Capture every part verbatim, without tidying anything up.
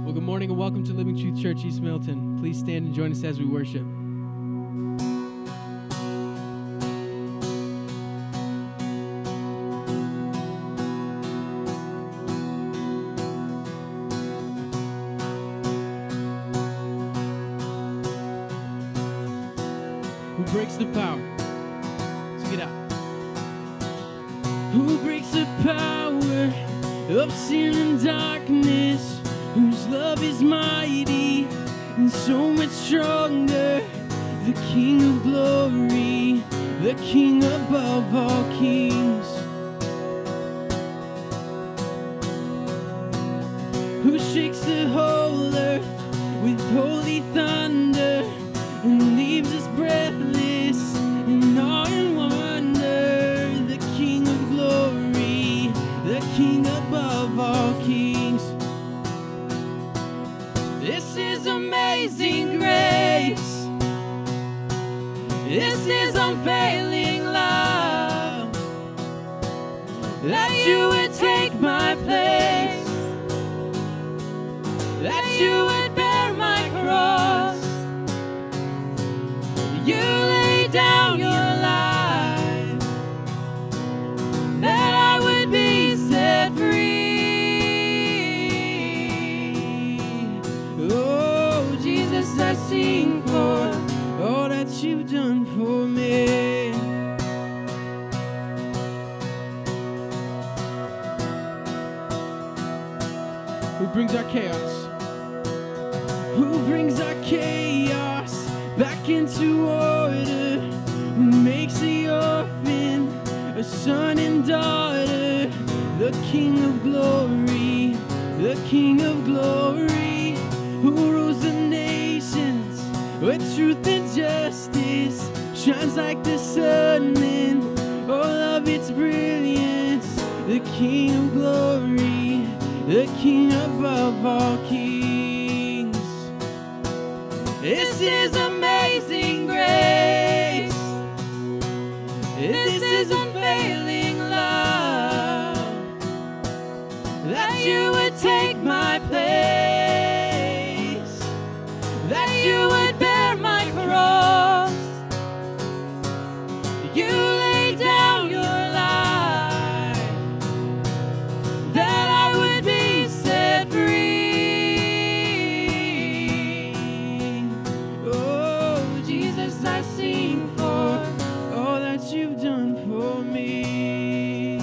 Well, good morning and welcome to Living Truth Church East Milton. Please stand and join us as we worship. Who breaks the power? Sing it out. Who breaks the power of sin and darkness? Whose love is mighty and so much stronger. The King of glory, the King above all kings. Who shakes the whole earth with holy thunder and leaves us breathless and awe and wonder. The King of glory, the King above all kings. This is amazing grace. This is unfailing love. That you would take my place. That you would bear my cross. You lay down your life. That I would be set free. I sing for all that you've done for me. Who brings our chaos? Who brings our chaos back into order? Who makes the orphan a son and daughter? The King of glory, the King of glory, who rules the nations with truth and justice, shines like the sun in all of its brilliance. The King of glory, the King above all kings. This is amazing grace. This is unfailing love. That you would take my place. That you would bear my cross. You lay down your life. That I would be set free. Oh, Jesus, I sing for all that you've done for me.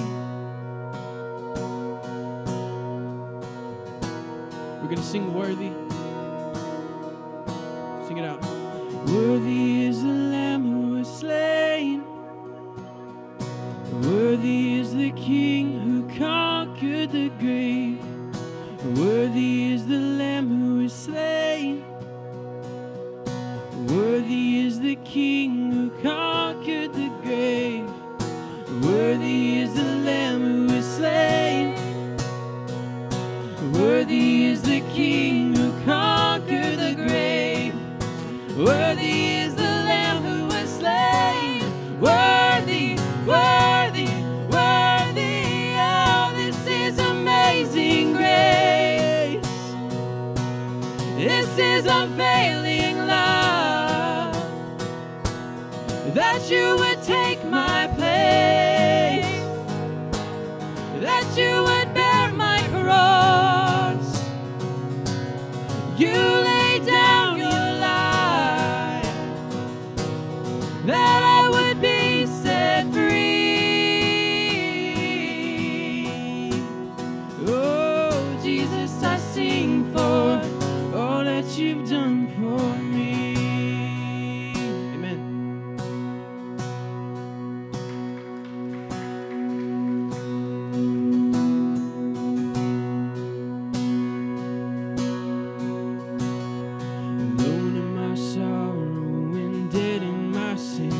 We're going to sing Worthy. Sing it out. Worthy is the Lamb who was slain. Worthy is the King who conquered the grave. Worthy is the Lamb who was slain. Worthy is the King who conquered the grave. Worthy is the Lamb who was slain. Worthy is the King who conquered the grave. Worthy is the Lamb who was slain. Worthy, worthy, worthy. Oh, this is amazing grace. This is unfailing love. That you would take my place. That you would bear my cross. You lay down your life. That I would be set free. Oh, Jesus, I sing for all that you've done for me. Amen. Alone in my sorrow and dead in my sin,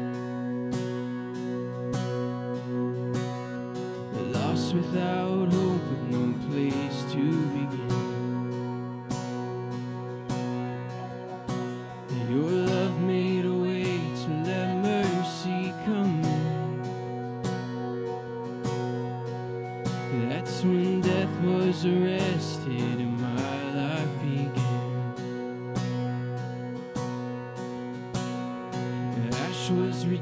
lost without hope with no place to begin. Your love made a way to let mercy come in. That's when death was arrested in my life.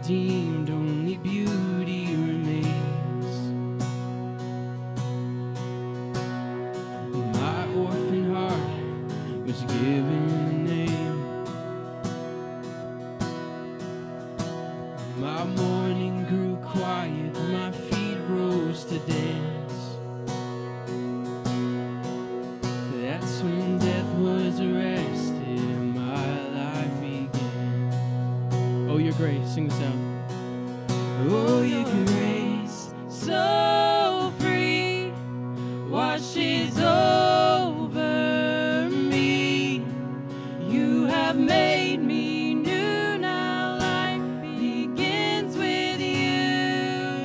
redeemed, only beauty remains. My orphan heart was given a name. My morning grew quiet, my feet rose to dance. That's when death was arrested and my life began. Oh, your grace, sing this out. Oh, your grace, so free, washes over me. You have made me new, now life begins with you.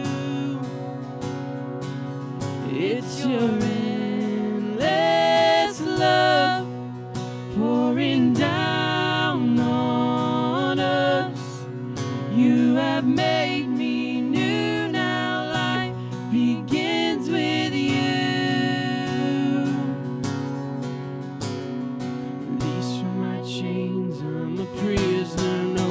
It's your endless love pouring down on us. You have made me new, now life begins with you. Released from my chains, I'm a prisoner no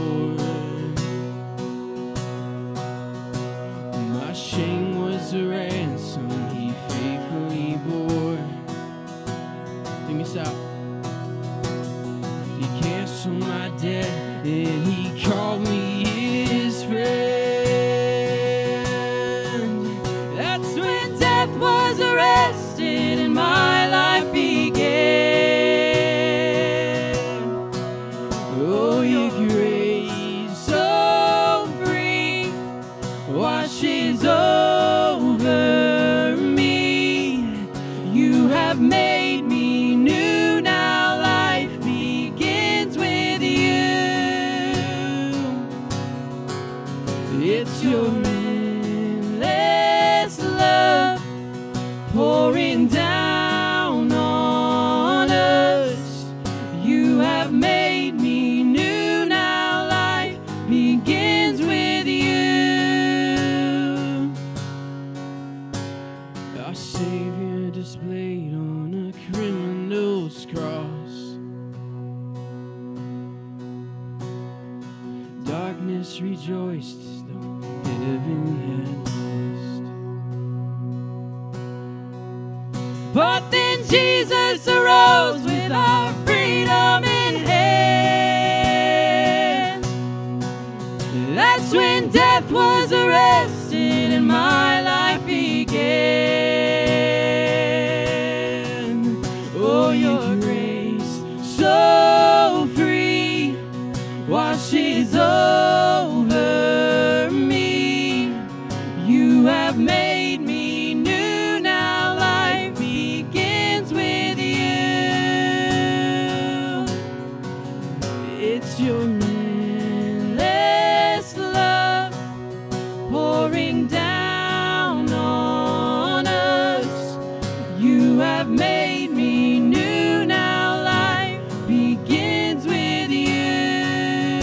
more. My shame was a ransom he faithfully bore. Sing this out. He canceled my debt and he called me his friend. That's when death was arrested and my life began. Oh, your grace so free washes over me. You have made me new, now life begins with you. It's your endless love pouring down on us. You have made me new, now life begins with you. Our Savior displayed on a criminal's cross. Darkness rejoiced as though heaven had lost. But then Jesus arose with our freedom in hand. That's when death was arrested and my life began. Oh, your grace so free washes over me. You have made me new, now life begins with you. It's your endless love pouring down on us. You have made me new, now life begins with you.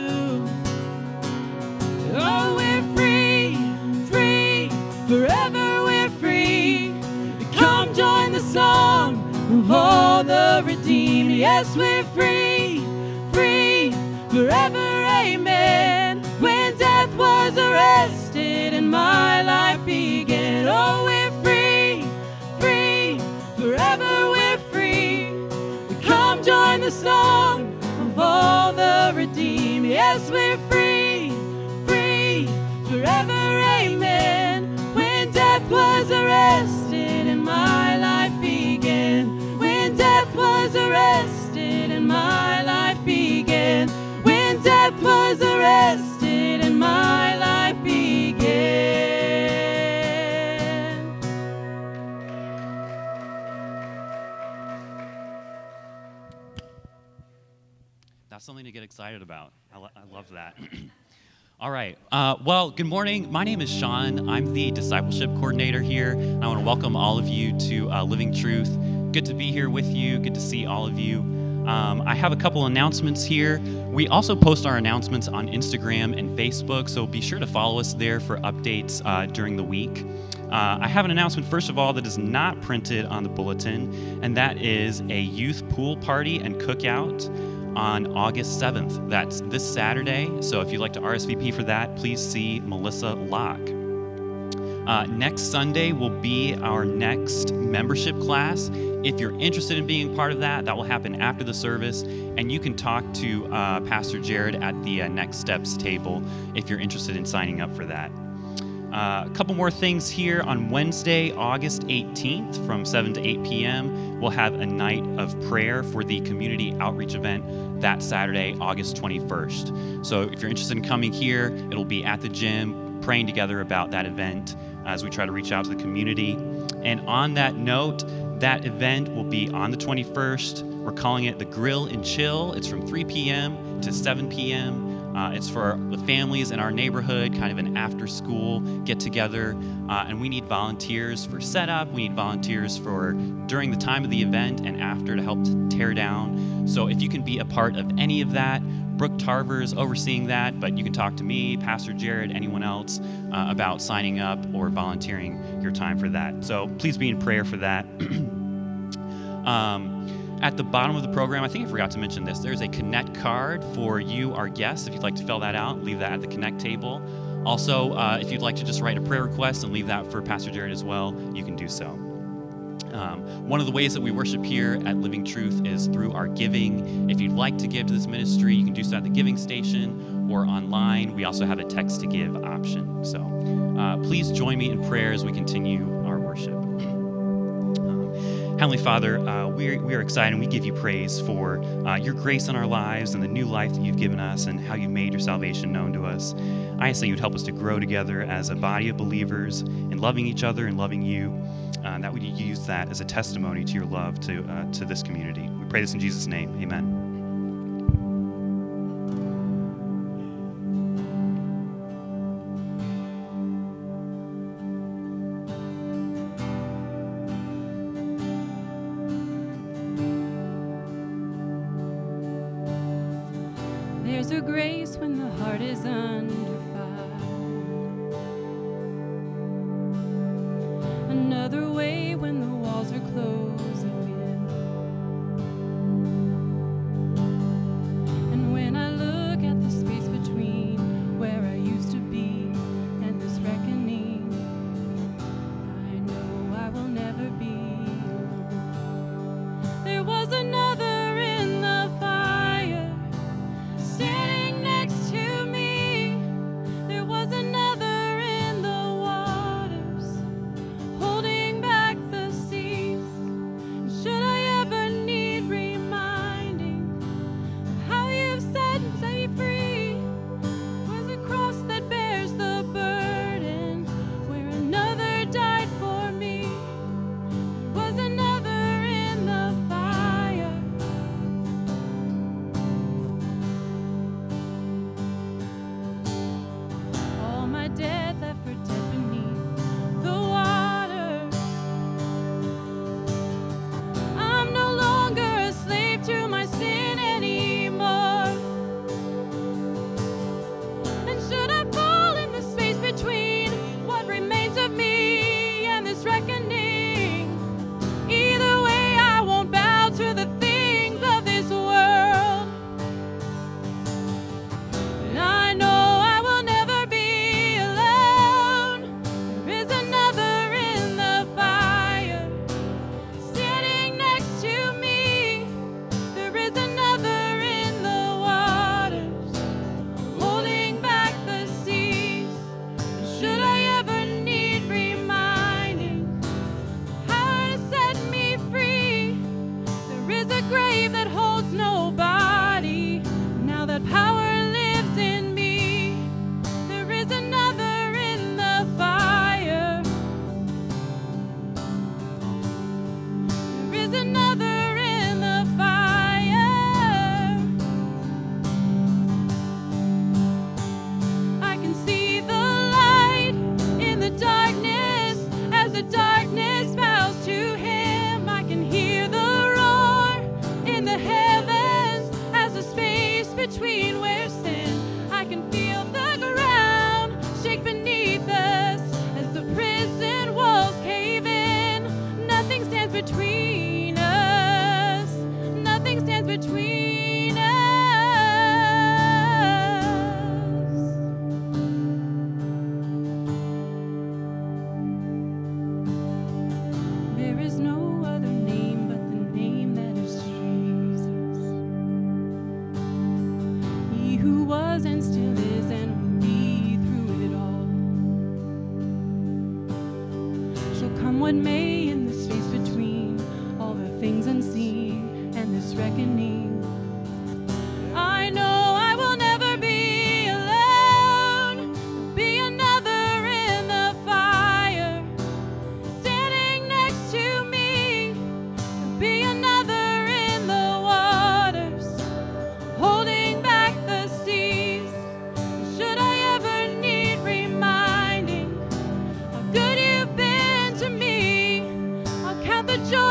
Oh, we're free, free, forever we're free. Come join the song of all the redeemed. Yes, we're free, free, forever, amen. When death was arrested and my life began. Oh, we're free, free, forever we're free. Come join the song of all the redeemed. Yes, we're free, free, forever, amen. When death was arrested and my life began. When death was arrested and my life began. When death was arrested and my life began. That's something to get excited about. I, lo- I love that. All right. Uh, well, good morning. My name is Sean. I'm the discipleship coordinator here. I want to welcome all of you to uh, Living Truth. Good to be here with you. Good to see all of you. Um, I have a couple announcements here. We also post our announcements on Instagram and Facebook, so be sure to follow us there for updates uh, during the week. Uh, I have an announcement, first of all, that is not printed on the bulletin, and that is a youth pool party and cookout. on August seventh. That's this Saturday. So if you'd like to R S V P for that, please see Melissa Locke. Uh, next Sunday will be our next membership class. If you're interested in being part of that, that will happen after the service, and you can talk to uh, Pastor Jared at the uh, Next Steps table if you're interested in signing up for that. Uh, a couple more things here. On Wednesday, August eighteenth, from seven to eight p.m., we'll have a night of prayer for the community outreach event that Saturday, August twenty-first. So if you're interested in coming here, it'll be at the gym, praying together about that event as we try to reach out to the community. And on that note, that event will be on the twenty-first. We're calling it the Grill and Chill. It's from three p.m. to seven p.m. Uh, it's for the families in our neighborhood, kind of an after-school get-together. Uh, and we need volunteers for setup. We need volunteers for during the time of the event and after to help to tear down. So if you can be a part of any of that, Brooke Tarver is overseeing that, but you can talk to me, Pastor Jared, anyone else uh, about signing up or volunteering your time for that. So please be in prayer for that. um, At the bottom of the program, I think I forgot to mention this, there's a Connect card for you, our guests. If you'd like to fill that out, leave that at the Connect table. Also, uh, if you'd like to just write a prayer request and leave that for Pastor Jared as well, you can do so. Um, one of the ways that we worship here at Living Truth is through our giving. If you'd like to give to this ministry, you can do so at the giving station or online. We also have a text to give option. So uh, please join me in prayer as we continue our worship. Heavenly Father, uh, we, are, we are excited and we give you praise for uh, your grace in our lives and the new life that you've given us and how you made your salvation known to us. I ask that you'd help us to grow together as a body of believers in loving each other and loving you, uh, and that we use that as a testimony to your love to, uh, to this community. We pray this in Jesus' name. Amen. There's a grace when the heart is under fire. Another way when the walls are closing in. And when I look at the space between where I used to be and this reckoning, I know I will never be alone. There was another in the fire, standing next to me.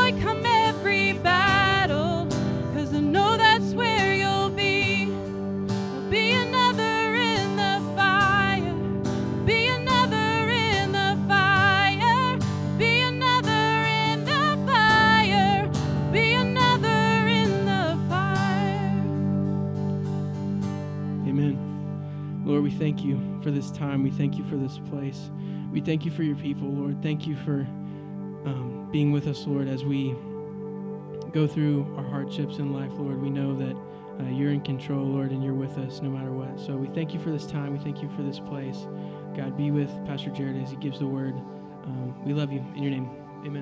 come every battle, 'cause I know that's where you'll be. There'll be another in the fire, be another in the fire, be another in the fire, be another in the fire. Amen. Lord, we thank you for this time. We thank you for this place. We thank you for your people, Lord. Thank you for um, being with us, Lord, as we go through our hardships in life, Lord. We know that uh, you're in control, Lord, and you're with us no matter what. So we thank you for this time. We thank you for this place. God, be with Pastor Jared as he gives the word. Um, we love you. In your name, amen.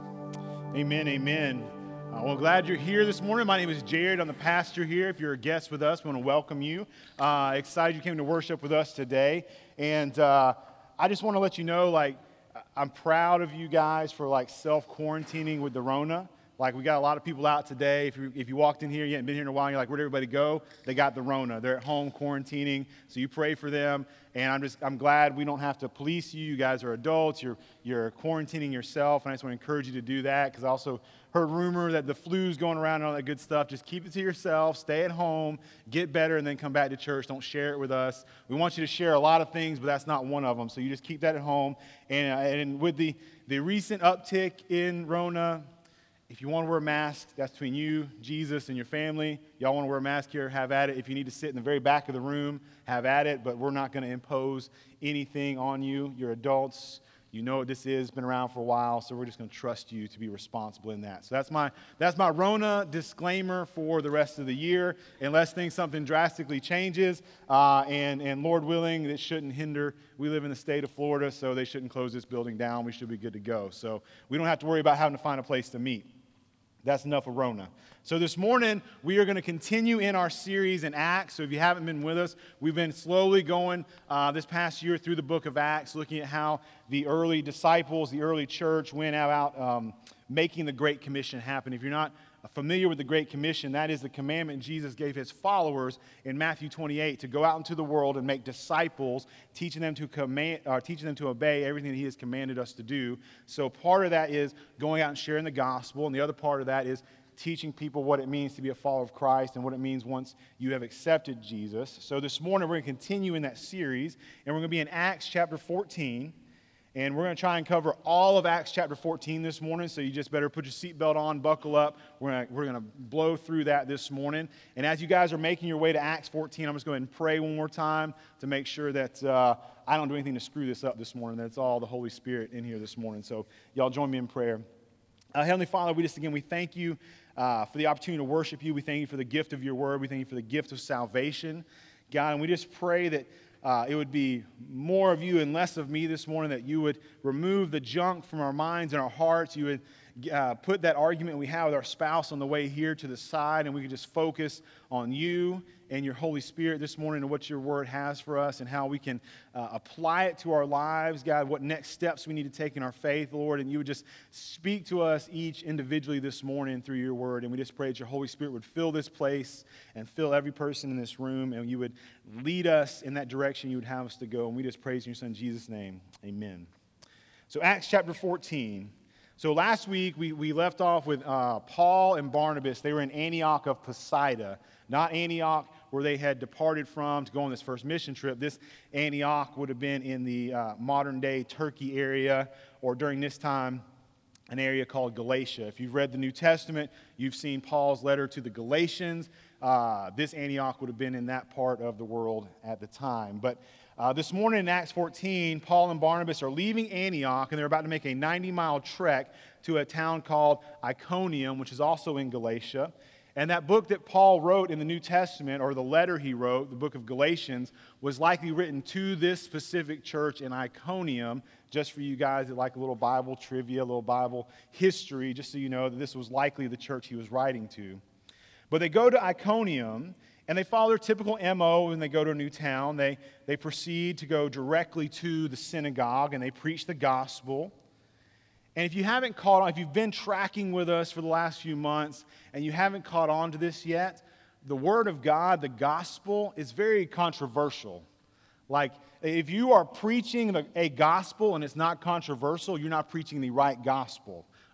Amen, amen. Uh, well, glad you're here this morning. My name is Jared. I'm the pastor here. If you're a guest with us, we want to welcome you. Uh, excited you came to worship with us today. And uh, I just want to let you know, like, I'm proud of you guys for, like, self-quarantining with the Rona. Like, we got a lot of people out today. If you, if you walked in here, you hadn't been here in a while, and you're like, where'd everybody go? They got the Rona. They're at home quarantining, so you pray for them. And I'm just, I'm glad we don't have to police you. You guys are adults. You're, you're quarantining yourself, and I just want to encourage you to do that, because I also heard rumor that the flu's going around and all that good stuff. Just keep it to yourself. Stay at home. Get better, and then come back to church. Don't share it with us. We want you to share a lot of things, but that's not one of them. So you just keep that at home. And, uh, and with the, the recent uptick in Rona, if you want to wear a mask, that's between you, Jesus, and your family. Y'all want to wear a mask here, have at it. If you need to sit in the very back of the room, have at it. But we're not going to impose anything on you. You're adults. You know what this is. Been around for a while, so we're just going to trust you to be responsible in that. So that's my that's my Rona disclaimer for the rest of the year. Unless things something drastically changes, uh, and and Lord willing, it shouldn't hinder. We live in the state of Florida, so they shouldn't close this building down. We should be good to go. So we don't have to worry about having to find a place to meet. That's enough of Rona. So this morning, we are going to continue in our series in Acts. So if you haven't been with us, we've been slowly going uh, this past year through the book of Acts, looking at how the early disciples, the early church went out um, making the Great Commission happen. If you're not familiar with the Great Commission, that is the commandment Jesus gave his followers in Matthew twenty-eight to go out into the world and make disciples, teaching them to command, or teaching them to obey everything that he has commanded us to do. So part of that is going out and sharing the gospel, and the other part of that is teaching people what it means to be a follower of Christ and what it means once you have accepted Jesus. So this morning we're going to continue in that series, and we're going to be in Acts chapter fourteen. And we're going to try and cover all of Acts chapter fourteen this morning, so you just better put your seatbelt on, buckle up. We're going to, we're going to blow through that this morning. And as you guys are making your way to Acts fourteen, I'm just going to pray one more time to make sure that uh, I don't do anything to screw this up this morning. That's all the Holy Spirit in here this morning. So y'all join me in prayer. Uh, Heavenly Father, we just, again, we thank you uh, for the opportunity to worship you. We thank you for the gift of your word. We thank you for the gift of salvation, God. And we just pray that Uh, it would be more of you and less of me this morning, that you would remove the junk from our minds and our hearts. You would uh, put that argument we have with our spouse on the way here to the side, and we could just focus on you and your Holy Spirit this morning and what your word has for us and how we can uh, apply it to our lives, God, what next steps we need to take in our faith, Lord. And you would just speak to us each individually this morning through your word. And we just pray that your Holy Spirit would fill this place and fill every person in this room, and you would lead us in that direction you would have us to go. And we just praise in your Son, Jesus' name. Amen. So Acts chapter fourteen. So last week we, we left off with uh, Paul and Barnabas. They were in Antioch of Pisidia, not Antioch where they had departed from to go on this first mission trip. This Antioch would have been in the uh, modern-day Turkey area, or during this time, an area called Galatia. If you've read the New Testament, you've seen Paul's letter to the Galatians. Uh, this Antioch would have been in that part of the world at the time. But uh, this morning in Acts fourteen, Paul and Barnabas are leaving Antioch, and they're about to make a ninety-mile trek to a town called Iconium, which is also in Galatia. And that book that Paul wrote in the New Testament, or the letter he wrote, the book of Galatians, was likely written to this specific church in Iconium. Just for you guys that like a little Bible trivia, a little Bible history, just so you know that this was likely the church he was writing to. But they go to Iconium, and they follow their typical M O when they go to a new town. They, they proceed to go directly to the synagogue, and they preach the gospel. And if you haven't caught on, if you've been tracking with us for the last few months and you haven't caught on to this yet, the Word of God, the gospel, is very controversial. Like, if you are preaching a gospel and it's not controversial, you're not preaching the right gospel.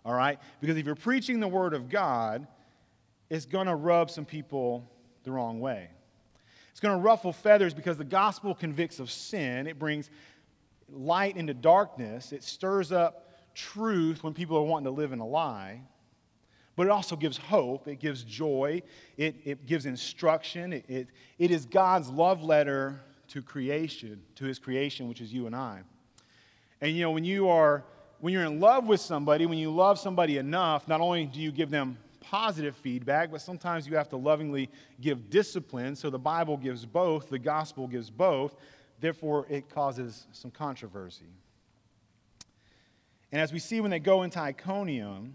all right? Because if you're preaching the Word of God, it's going to rub some people the wrong way. It's going to ruffle feathers because the gospel convicts of sin. It brings light into darkness. It stirs up truth when people are wanting to live in a lie. But it also gives hope. It gives joy. It, it gives instruction. It, it, it is God's love letter to creation, to his creation, which is you and I. And, you know, when you are, when you're in love with somebody, when you love somebody enough, not only do you give them positive feedback, but sometimes you have to lovingly give discipline. So the Bible gives both. The gospel gives both. Therefore, it causes some controversy. And as we see when they go into Iconium,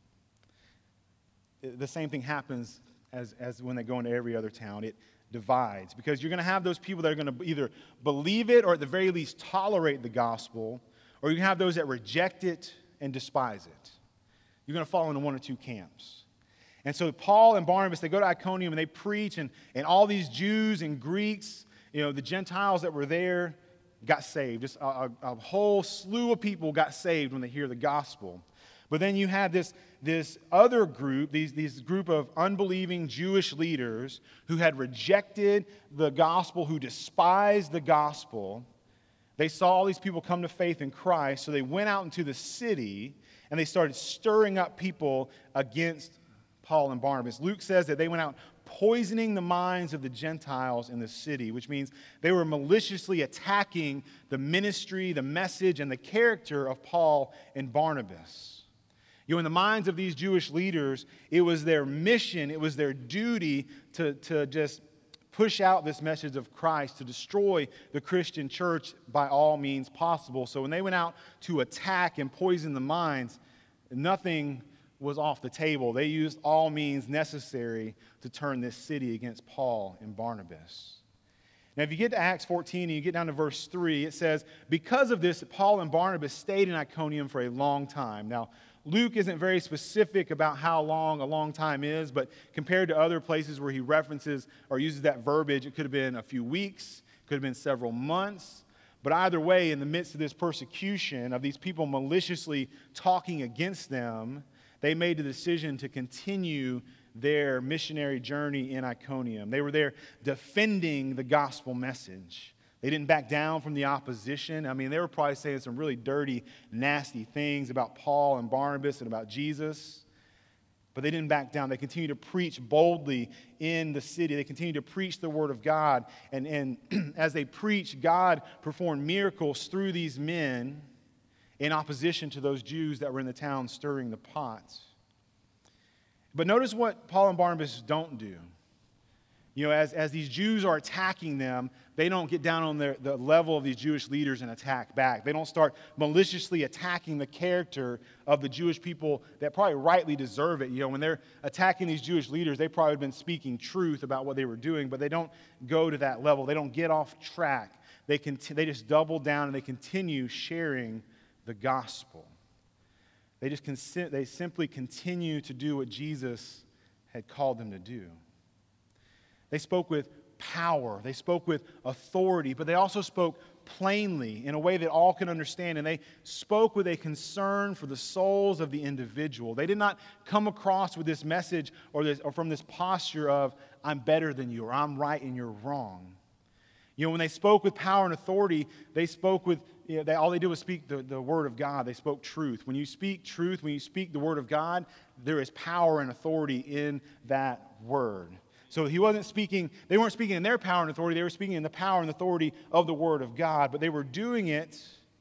the same thing happens as, as when they go into every other town. It divides because you're going to have those people that are going to either believe it or at the very least tolerate the gospel, or you have those that reject it and despise it. You're going to fall into one or two camps. And so Paul and Barnabas, they go to Iconium and they preach, and, and all these Jews and Greeks, you know, the Gentiles that were there got saved. Just a, a, a whole slew of people got saved when they hear the gospel. But then you had this, this other group, these, these group of unbelieving Jewish leaders who had rejected the gospel, who despised the gospel. They saw all these people come to faith in Christ, so they went out into the city and they started stirring up people against Paul and Barnabas. Luke says that they went out poisoning the minds of the Gentiles in the city, which means they were maliciously attacking the ministry, the message, and the character of Paul and Barnabas. You know, in the minds of these Jewish leaders, it was their mission, it was their duty to, to just push out this message of Christ, to destroy the Christian church by all means possible. So when they went out to attack and poison the minds, nothing was off the table. They used all means necessary to turn this city against Paul and Barnabas. Now, if you get to Acts fourteen and you get down to verse three, it says, because of this, Paul and Barnabas stayed in Iconium for a long time. Now, Luke isn't very specific about how long a long time is, but compared to other places where he references or uses that verbiage, it could have been a few weeks, could have been several months. But either way, in the midst of this persecution, of these people maliciously talking against them, they made the decision to continue their missionary journey in Iconium. They were there defending the gospel message. They didn't back down from the opposition. I mean, they were probably saying some really dirty, nasty things about Paul and Barnabas and about Jesus. But they didn't back down. They continued to preach boldly in the city. They continued to preach the word of God. And, and as they preached, God performed miracles through these men in opposition to those Jews that were in the town stirring the pot. But notice what Paul and Barnabas don't do. You know, as, as these Jews are attacking them, they don't get down on their, the level of these Jewish leaders and attack back. They don't start maliciously attacking the character of the Jewish people that probably rightly deserve it. You know, when they're attacking these Jewish leaders, they probably have been speaking truth about what they were doing, but they don't go to that level. They don't get off track. They, cont- they just double down and they continue sharing the gospel. They just con- they simply continue to do what Jesus had called them to do. They spoke with power. They spoke with authority, but they also spoke plainly in a way that all can understand, and they spoke with a concern for the souls of the individual. They did not come across with this message or, this, or from this posture of, I'm better than you, or I'm right and you're wrong. You know, when they spoke with power and authority, they spoke with, you know, they, all they did was speak the, the word of God. They spoke truth. When you speak truth, when you speak the word of God, there is power and authority in that word. So he wasn't speaking, they weren't speaking in their power and authority, they were speaking in the power and authority of the word of God, but they were doing it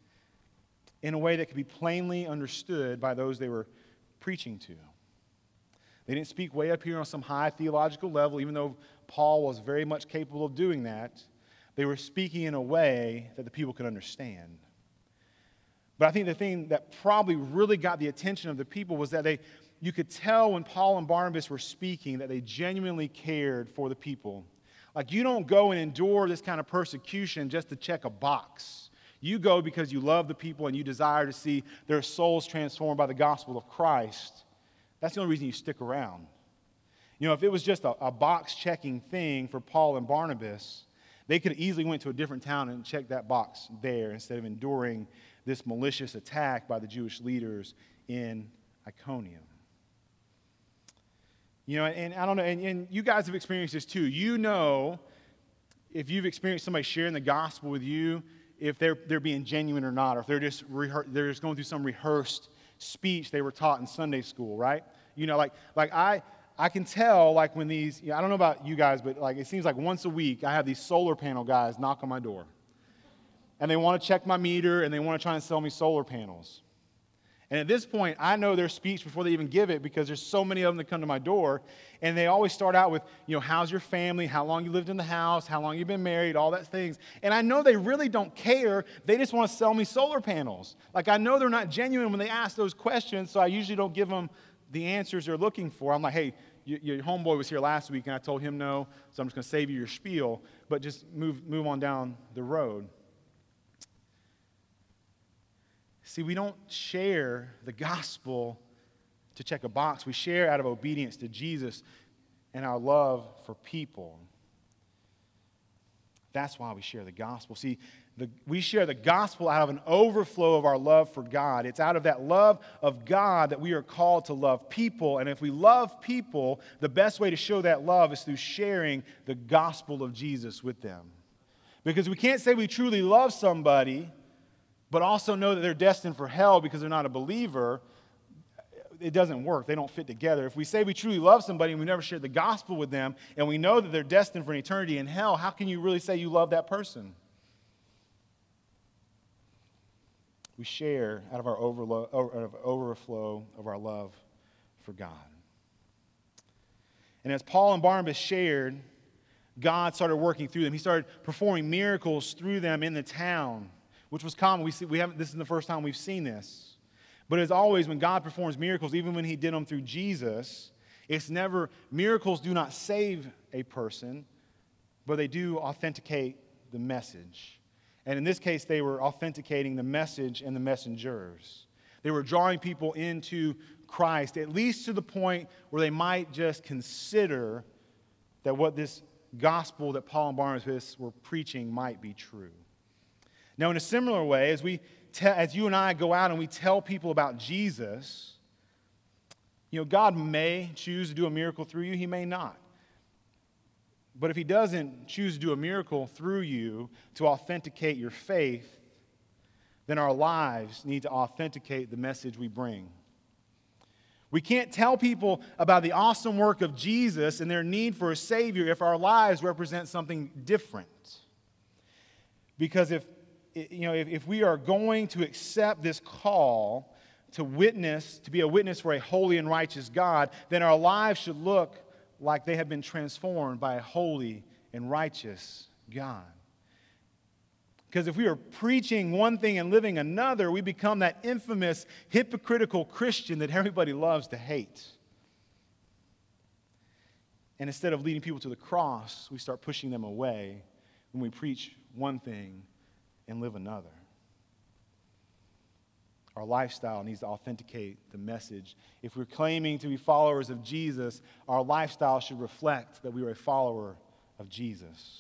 in a way that could be plainly understood by those they were preaching to. They didn't speak way up here on some high theological level, even though Paul was very much capable of doing that. They were speaking in a way that the people could understand. But I think the thing that probably really got the attention of the people was that they, you could tell when Paul and Barnabas were speaking that they genuinely cared for the people. Like, you don't go and endure this kind of persecution just to check a box. You go because you love the people and you desire to see their souls transformed by the gospel of Christ. That's the only reason you stick around. You know, if it was just a, a box-checking thing for Paul and Barnabas, they could have easily went to a different town and checked that box there instead of enduring this malicious attack by the Jewish leaders in Iconium. You know, and I don't know, and, and you guys have experienced this too. You know, if you've experienced somebody sharing the gospel with you, if they're they're being genuine or not, or if they're just rehe- they're just going through some rehearsed speech they were taught in Sunday school, right? You know, like like I I can tell like when these, you know, I don't know about you guys, but like it seems like once a week I have these solar panel guys knock on my door, and they want to check my meter and they want to try and sell me solar panels. And at this point, I know their speech before they even give it because there's so many of them that come to my door. And they always start out with, you know, how's your family, how long you lived in the house, how long you've been married, all that things. And I know they really don't care. They just want to sell me solar panels. Like, I know they're not genuine when they ask those questions, so I usually don't give them the answers they're looking for. I'm like, hey, you, your homeboy was here last week, and I told him no, so I'm just going to save you your spiel, but just move move on down the road. See, we don't share the gospel to check a box. We share out of obedience to Jesus and our love for people. That's why we share the gospel. See, the, we share the gospel out of an overflow of our love for God. It's out of that love of God that we are called to love people. And if we love people, the best way to show that love is through sharing the gospel of Jesus with them. Because we can't say we truly love somebody but also know that they're destined for hell because they're not a believer. It doesn't work. They don't fit together. If we say we truly love somebody and we never shared the gospel with them, and we know that they're destined for an eternity in hell, how can you really say you love that person? We share out of our overlo- out of overflow of our love for God. And as Paul and Barnabas shared, God started working through them. He started performing miracles through them in the town, which was common. We see, we haven't. This is the first time we've seen this. But as always, when God performs miracles, even when he did them through Jesus, it's never, miracles do not save a person, but they do authenticate the message. And in this case, they were authenticating the message and the messengers. They were drawing people into Christ, at least to the point where they might just consider that what this gospel that Paul and Barnabas were preaching might be true. Now, in a similar way, as we te- as you and I go out and we tell people about Jesus, you know, God may choose to do a miracle through you. He may not. But if he doesn't choose to do a miracle through you to authenticate your faith, then our lives need to authenticate the message we bring. We can't tell people about the awesome work of Jesus and their need for a Savior if our lives represent something different. Because if You know, if, if we are going to accept this call to witness, to be a witness for a holy and righteous God, then our lives should look like they have been transformed by a holy and righteous God. Because if we are preaching one thing and living another, we become that infamous, hypocritical Christian that everybody loves to hate. And instead of leading people to the cross, we start pushing them away when we preach one thing and live another. Our lifestyle needs to authenticate the message. If we're claiming to be followers of Jesus, our lifestyle should reflect that we are a follower of Jesus.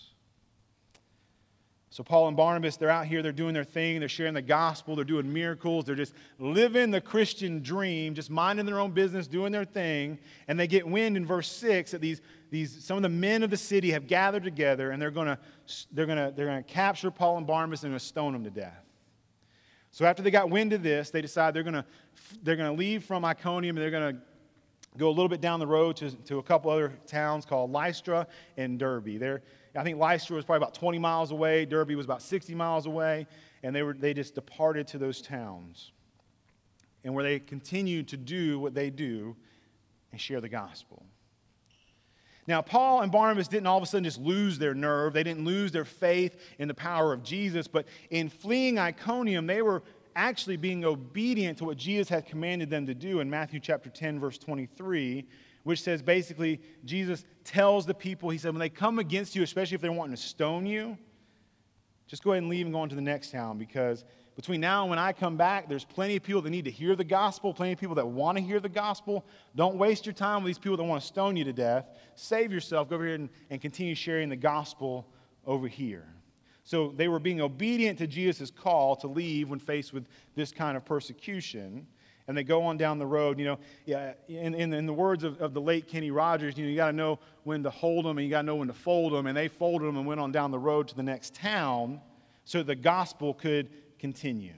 So Paul and Barnabas, they're out here, they're doing their thing, they're sharing the gospel, they're doing miracles, they're just living the Christian dream, just minding their own business, doing their thing, and they get wind in verse six that these, these some of the men of the city have gathered together, and they're going to they're going to they're going to capture Paul and Barnabas and going to stone them to death. So after they got wind of this, they decide they're going to they're going to leave from Iconium, and they're going to go a little bit down the road to, to a couple other towns called Lystra and Derbe. They're I think Lystra was probably about twenty miles away. Derbe was about sixty miles away. And they were they just departed to those towns. And where they continued to do what they do and share the gospel. Now, Paul and Barnabas didn't all of a sudden just lose their nerve. They didn't lose their faith in the power of Jesus. But in fleeing Iconium, they were actually being obedient to what Jesus had commanded them to do in Matthew chapter ten, verse twenty-three, which says basically, Jesus tells the people, he said, when they come against you, especially if they're wanting to stone you, just go ahead and leave and go on to the next town, because between now and when I come back, there's plenty of people that need to hear the gospel, plenty of people that want to hear the gospel. Don't waste your time with these people that want to stone you to death. Save yourself, go over here and, and continue sharing the gospel over here. So they were being obedient to Jesus' call to leave when faced with this kind of persecution. And they go on down the road. You know, yeah, in, in, in the words of, of the late Kenny Rogers, you know, you got to know when to hold them and you got to know when to fold them. And they folded them and went on down the road to the next town so the gospel could continue.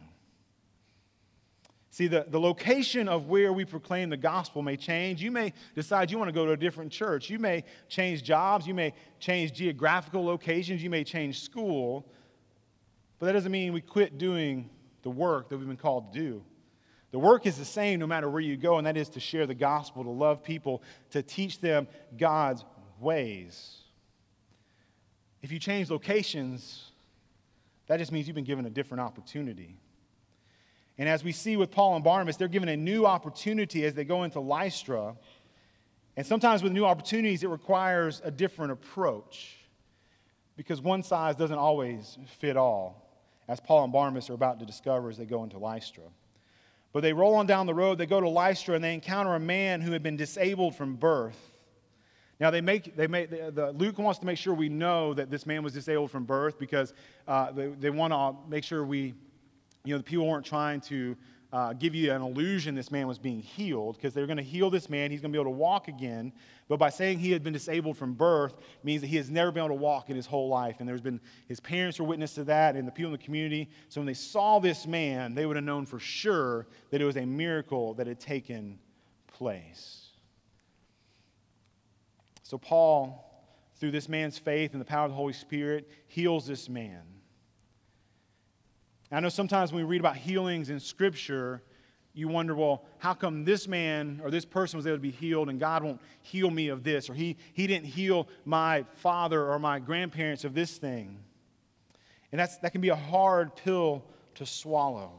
See, the, the location of where we proclaim the gospel may change. You may decide you want to go to a different church. You may change jobs. You may change geographical locations. You may change school. But that doesn't mean we quit doing the work that we've been called to do. The work is the same no matter where you go, and that is to share the gospel, to love people, to teach them God's ways. If you change locations, that just means you've been given a different opportunity. And as we see with Paul and Barnabas, they're given a new opportunity as they go into Lystra. And sometimes with new opportunities, it requires a different approach because one size doesn't always fit all, as Paul and Barnabas are about to discover as they go into Lystra. But they roll on down the road, they go to Lystra, and they encounter a man who had been disabled from birth. Now, they make, they make the, the, Luke wants to make sure we know that this man was disabled from birth because uh, they, they want to make sure we, you know, the people weren't trying to uh, give you an illusion this man was being healed because they're going to heal this man. He's going to be able to walk again. But by saying he had been disabled from birth means that he has never been able to walk in his whole life. And there's been, his parents were witness to that and the people in the community. So when they saw this man, they would have known for sure that it was a miracle that had taken place. So Paul, through this man's faith and the power of the Holy Spirit, heals this man. I know sometimes when we read about healings in Scripture, you wonder, well, how come this man or this person was able to be healed and God won't heal me of this? Or he, he didn't heal my father or my grandparents of this thing. And that's, that can be a hard pill to swallow.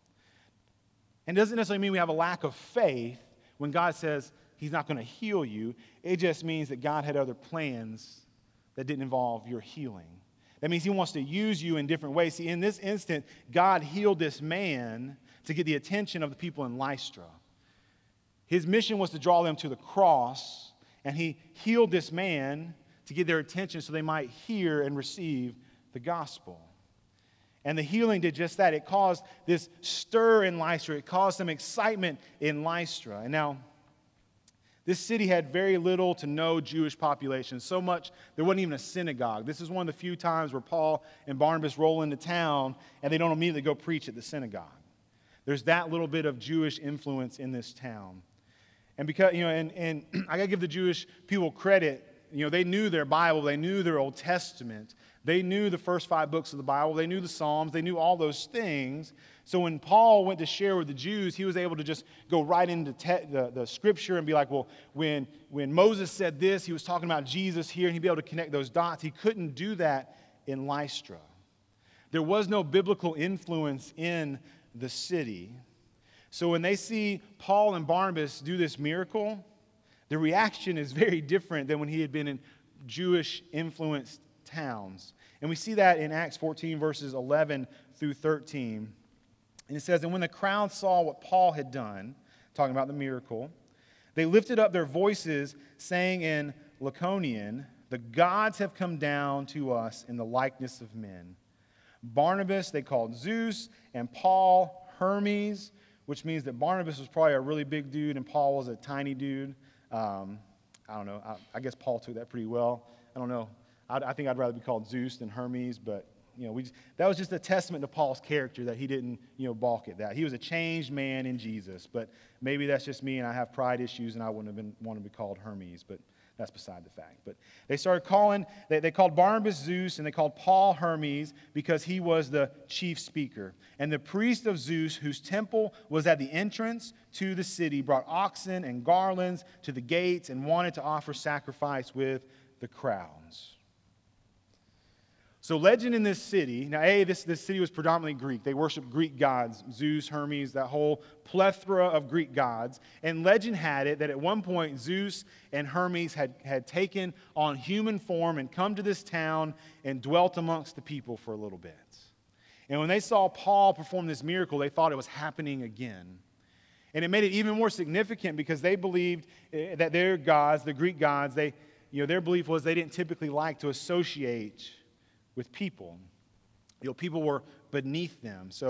And it doesn't necessarily mean we have a lack of faith when God says he's not going to heal you. It just means that God had other plans that didn't involve your healing. That means he wants to use you in different ways. See, in this instant, God healed this man to get the attention of the people in Lystra. His mission was to draw them to the cross, and he healed this man to get their attention so they might hear and receive the gospel. And the healing did just that. It caused this stir in Lystra. It caused some excitement in Lystra. And now, this city had very little to no Jewish population, so much there wasn't even a synagogue. This is one of the few times where Paul and Barnabas roll into town and they don't immediately go preach at the synagogue. There's that little bit of Jewish influence in this town. And because, you know, and, and I gotta give the Jewish people credit. You know, they knew their Bible, they knew their Old Testament, they knew the first five books of the Bible, they knew the Psalms, they knew all those things. So when Paul went to share with the Jews, he was able to just go right into te- the, the Scripture and be like, well, when, when Moses said this, he was talking about Jesus here, and he'd be able to connect those dots. He couldn't do that in Lystra. There was no biblical influence in the city. So when they see Paul and Barnabas do this miracle, the reaction is very different than when he had been in Jewish-influenced towns. And we see that in Acts fourteen, verses eleven through thirteen. And it says, and when the crowd saw what Paul had done, talking about the miracle, they lifted up their voices, saying in Lycaonian, the gods have come down to us in the likeness of men. Barnabas they called Zeus, and Paul Hermes, which means that Barnabas was probably a really big dude and Paul was a tiny dude. Um, I don't know. I, I guess Paul took that pretty well. I don't know. I, I think I'd rather be called Zeus than Hermes, but you know, we just, that was just a testament to Paul's character that he didn't, you know, balk at that. He was a changed man in Jesus, but maybe that's just me and I have pride issues and I wouldn't have been want to be called Hermes, but that's beside the fact. But they started calling, they, they called Barnabas Zeus and they called Paul Hermes because he was the chief speaker. And the priest of Zeus, whose temple was at the entrance to the city, brought oxen and garlands to the gates and wanted to offer sacrifice with the crowds. So legend in this city, now A, this, this city was predominantly Greek. They worshiped Greek gods, Zeus, Hermes, that whole plethora of Greek gods. And legend had it that at one point Zeus and Hermes had, had taken on human form and come to this town and dwelt amongst the people for a little bit. And when they saw Paul perform this miracle, they thought it was happening again. And it made it even more significant because they believed that their gods, the Greek gods, they, you know, their belief was they didn't typically like to associate with people. You know, people were beneath them. So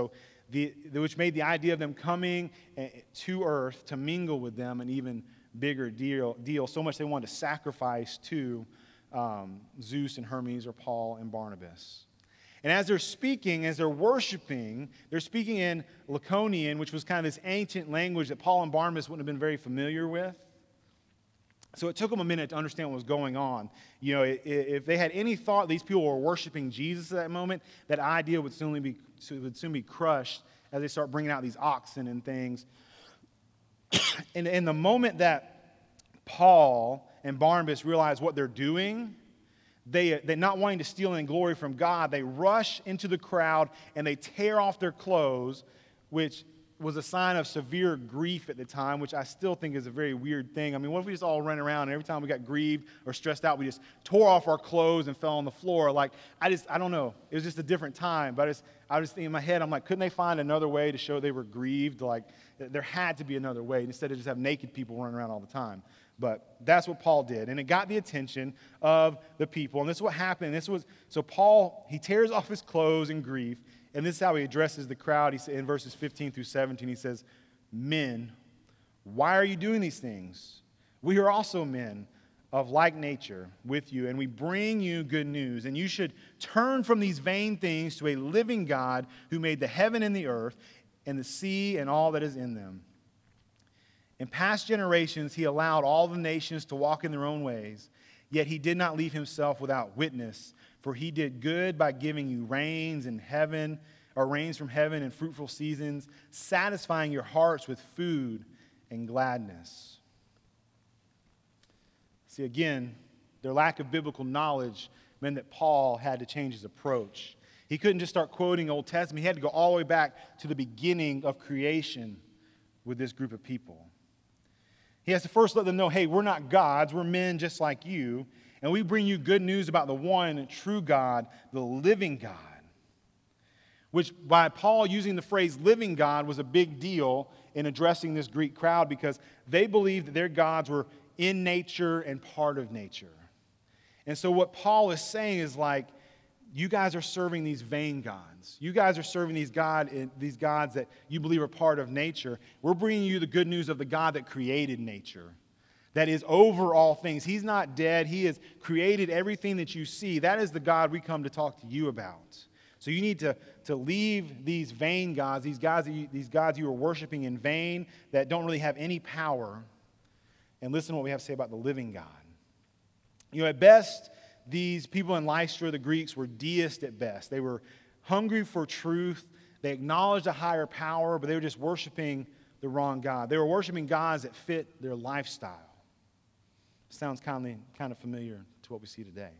the, which made the idea of them coming to earth to mingle with them an even bigger deal, deal so much they wanted to sacrifice to um, Zeus and Hermes or Paul and Barnabas. And as they're speaking, as they're worshiping, they're speaking in Laconian, which was kind of this ancient language that Paul and Barnabas wouldn't have been very familiar with. So it took them a minute to understand what was going on. You know, if they had any thought these people were worshiping Jesus at that moment, that idea would soon be, would soon be crushed as they start bringing out these oxen and things. And in the moment that Paul and Barnabas realize what they're doing, they, they're not wanting to steal any glory from God, they rush into the crowd and they tear off their clothes, which was a sign of severe grief at the time, which I still think is a very weird thing. I mean, what if we just all ran around and every time we got grieved or stressed out, we just tore off our clothes and fell on the floor? Like, I just, I don't know. It was just a different time. But I just, I was thinking in my head, I'm like, couldn't they find another way to show they were grieved? Like, there had to be another way instead of just have naked people running around all the time. But that's what Paul did. And it got the attention of the people. And this is what happened. This was, so Paul, he tears off his clothes in grief. And this is how he addresses the crowd. He said in verses fifteen through seventeen, he says, "Men, why are you doing these things? We are also men of like nature with you, and we bring you good news. And you should turn from these vain things to a living God who made the heaven and the earth and the sea and all that is in them. In past generations, he allowed all the nations to walk in their own ways, yet he did not leave himself without witness. For he did good by giving you rains in heaven, or rains from heaven and fruitful seasons, satisfying your hearts with food and gladness." See, again, their lack of biblical knowledge meant that Paul had to change his approach. He couldn't just start quoting Old Testament. He had to go all the way back to the beginning of creation with this group of people. He has to first let them know, hey, we're not gods. We're men just like you. And we bring you good news about the one true God, the living God. Which, by Paul using the phrase living God, was a big deal in addressing this Greek crowd because they believed that their gods were in nature and part of nature. And so what Paul is saying is like, you guys are serving these vain gods. You guys are serving these, God, these gods that you believe are part of nature. We're bringing you the good news of the God that created nature, that is over all things. He's not dead. He has created everything that you see. That is the God we come to talk to you about. So you need to, to leave these vain gods, these gods, that you, these gods you are worshiping in vain that don't really have any power, and listen to what we have to say about the living God. You know, at best, these people in Lystra, the Greeks, were deists at best. They were hungry for truth. They acknowledged a higher power, but they were just worshiping the wrong God. They were worshiping gods that fit their lifestyle. Sounds kind of, kind of familiar to what we see today.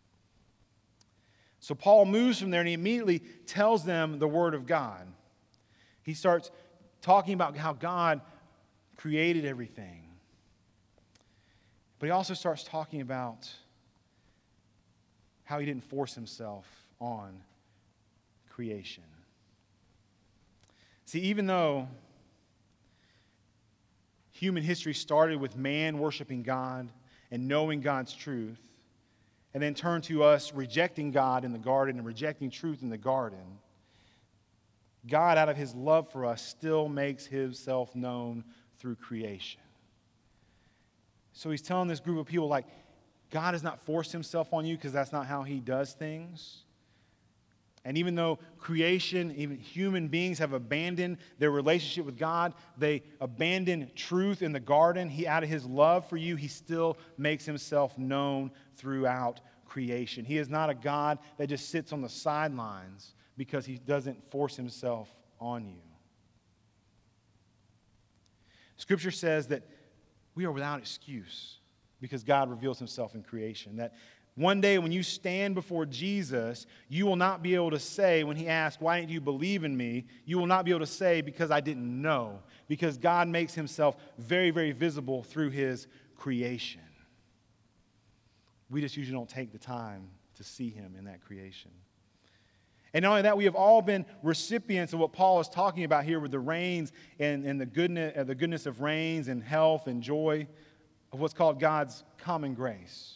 So Paul moves from there and he immediately tells them the Word of God. He starts talking about how God created everything. But he also starts talking about how he didn't force himself on creation. See, even though human history started with man worshiping God and knowing God's truth, and then turned to us rejecting God in the garden and rejecting truth in the garden, God, out of his love for us, still makes himself known through creation. So he's telling this group of people, like, God has not forced himself on you because that's not how he does things. And even though creation, even human beings have abandoned their relationship with God, they abandoned truth in the garden, he, out of his love for you, he still makes himself known throughout creation. He is not a God that just sits on the sidelines because he doesn't force himself on you. Scripture says that we are without excuse because God reveals himself in creation. That one day when you stand before Jesus, you will not be able to say, when he asks, why didn't you believe in me? You will not be able to say, because I didn't know. Because God makes himself very, very visible through his creation. We just usually don't take the time to see him in that creation. And not only that, we have all been recipients of what Paul is talking about here with the rains and, and the, goodness, uh, the goodness of rains and health and joy of what's called God's common grace.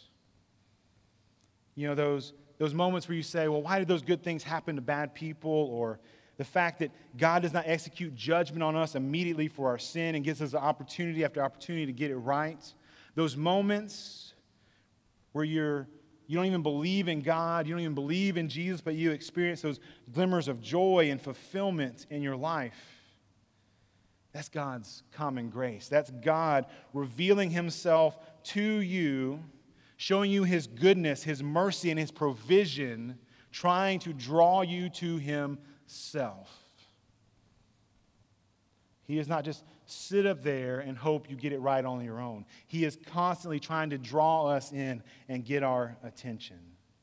You know, those, those moments where you say, well, why did those good things happen to bad people? Or The fact that God does not execute judgment on us immediately for our sin and gives us opportunity after opportunity to get it right. Those moments where you're, you don't even believe in God, you don't even believe in Jesus, but you experience those glimmers of joy and fulfillment in your life. That's God's common grace. That's God revealing himself to you, showing you his goodness, his mercy, and his provision, trying to draw you to himself. He does not just sit up there and hope you get it right on your own. He is constantly trying to draw us in and get our attention.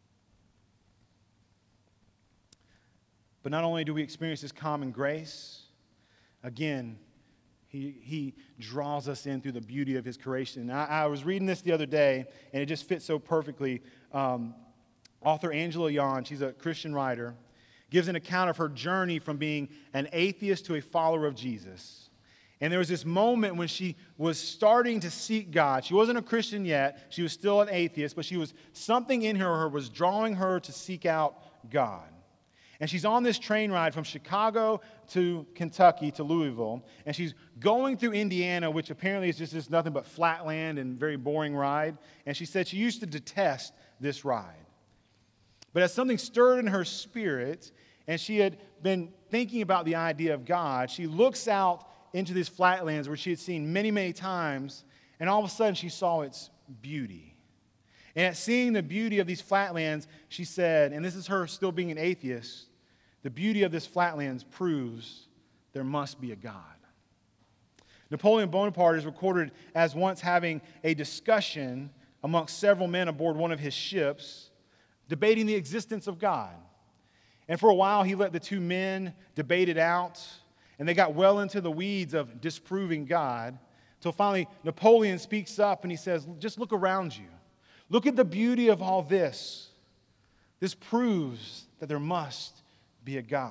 But not only do we experience this common grace, again, He, he draws us in through the beauty of his creation. I, I was reading this the other day, and it just fits so perfectly. Um, author Angela Yon, she's a Christian writer, gives an account of her journey from being an atheist to a follower of Jesus. And there was this moment when she was starting to seek God. She wasn't a Christian yet. She was still an atheist, but she was something in her was drawing her to seek out God. And she's on this train ride from Chicago to Kentucky to Louisville. And she's going through Indiana, which apparently is just this nothing but flat land and very boring ride. And she said she used to detest this ride. But as something stirred in her spirit, and she had been thinking about the idea of God, she looks out into these flatlands where she had seen many, many times. And all of a sudden she saw its beauty. And at seeing the beauty of these flatlands, she said, and this is her still being an atheist, the beauty of this flatlands proves there must be a God. Napoleon Bonaparte is recorded as once having a discussion amongst several men aboard one of his ships, debating the existence of God. And for a while, he let the two men debate it out, and they got well into the weeds of disproving God, until finally Napoleon speaks up and he says, just look around you. Look at the beauty of all this. This proves that there must be a God.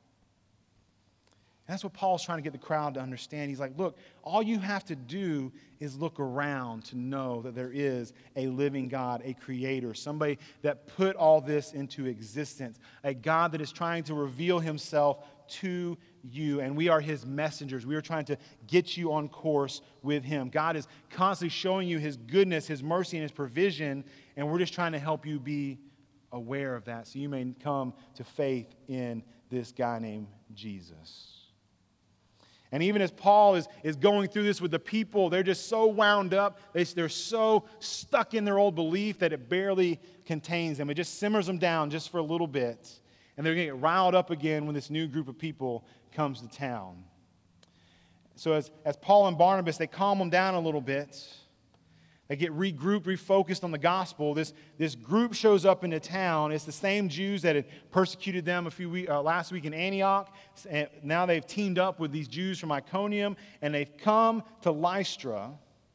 And that's what Paul's trying to get the crowd to understand. He's like, look, all you have to do is look around to know that there is a living God, a creator, somebody that put all this into existence, a God that is trying to reveal himself to you, and we are his messengers. We are trying to get you on course with him. God is constantly showing you his goodness, his mercy, and his provision, and we're just trying to help you be aware of that so you may come to faith in this guy named Jesus. And even as Paul is, is going through this with the people, they're just so wound up, they, they're so stuck in their old belief that it barely contains them. It just simmers them down just for a little bit. And they're going to get riled up again when this new group of people comes to town. So as, as Paul and Barnabas, they calm them down a little bit. They get regrouped, refocused on the gospel. This, this group shows up into town. It's the same Jews that had persecuted them a few week, uh, last week in Antioch. And now they've teamed up with these Jews from Iconium, and they've come to Lystra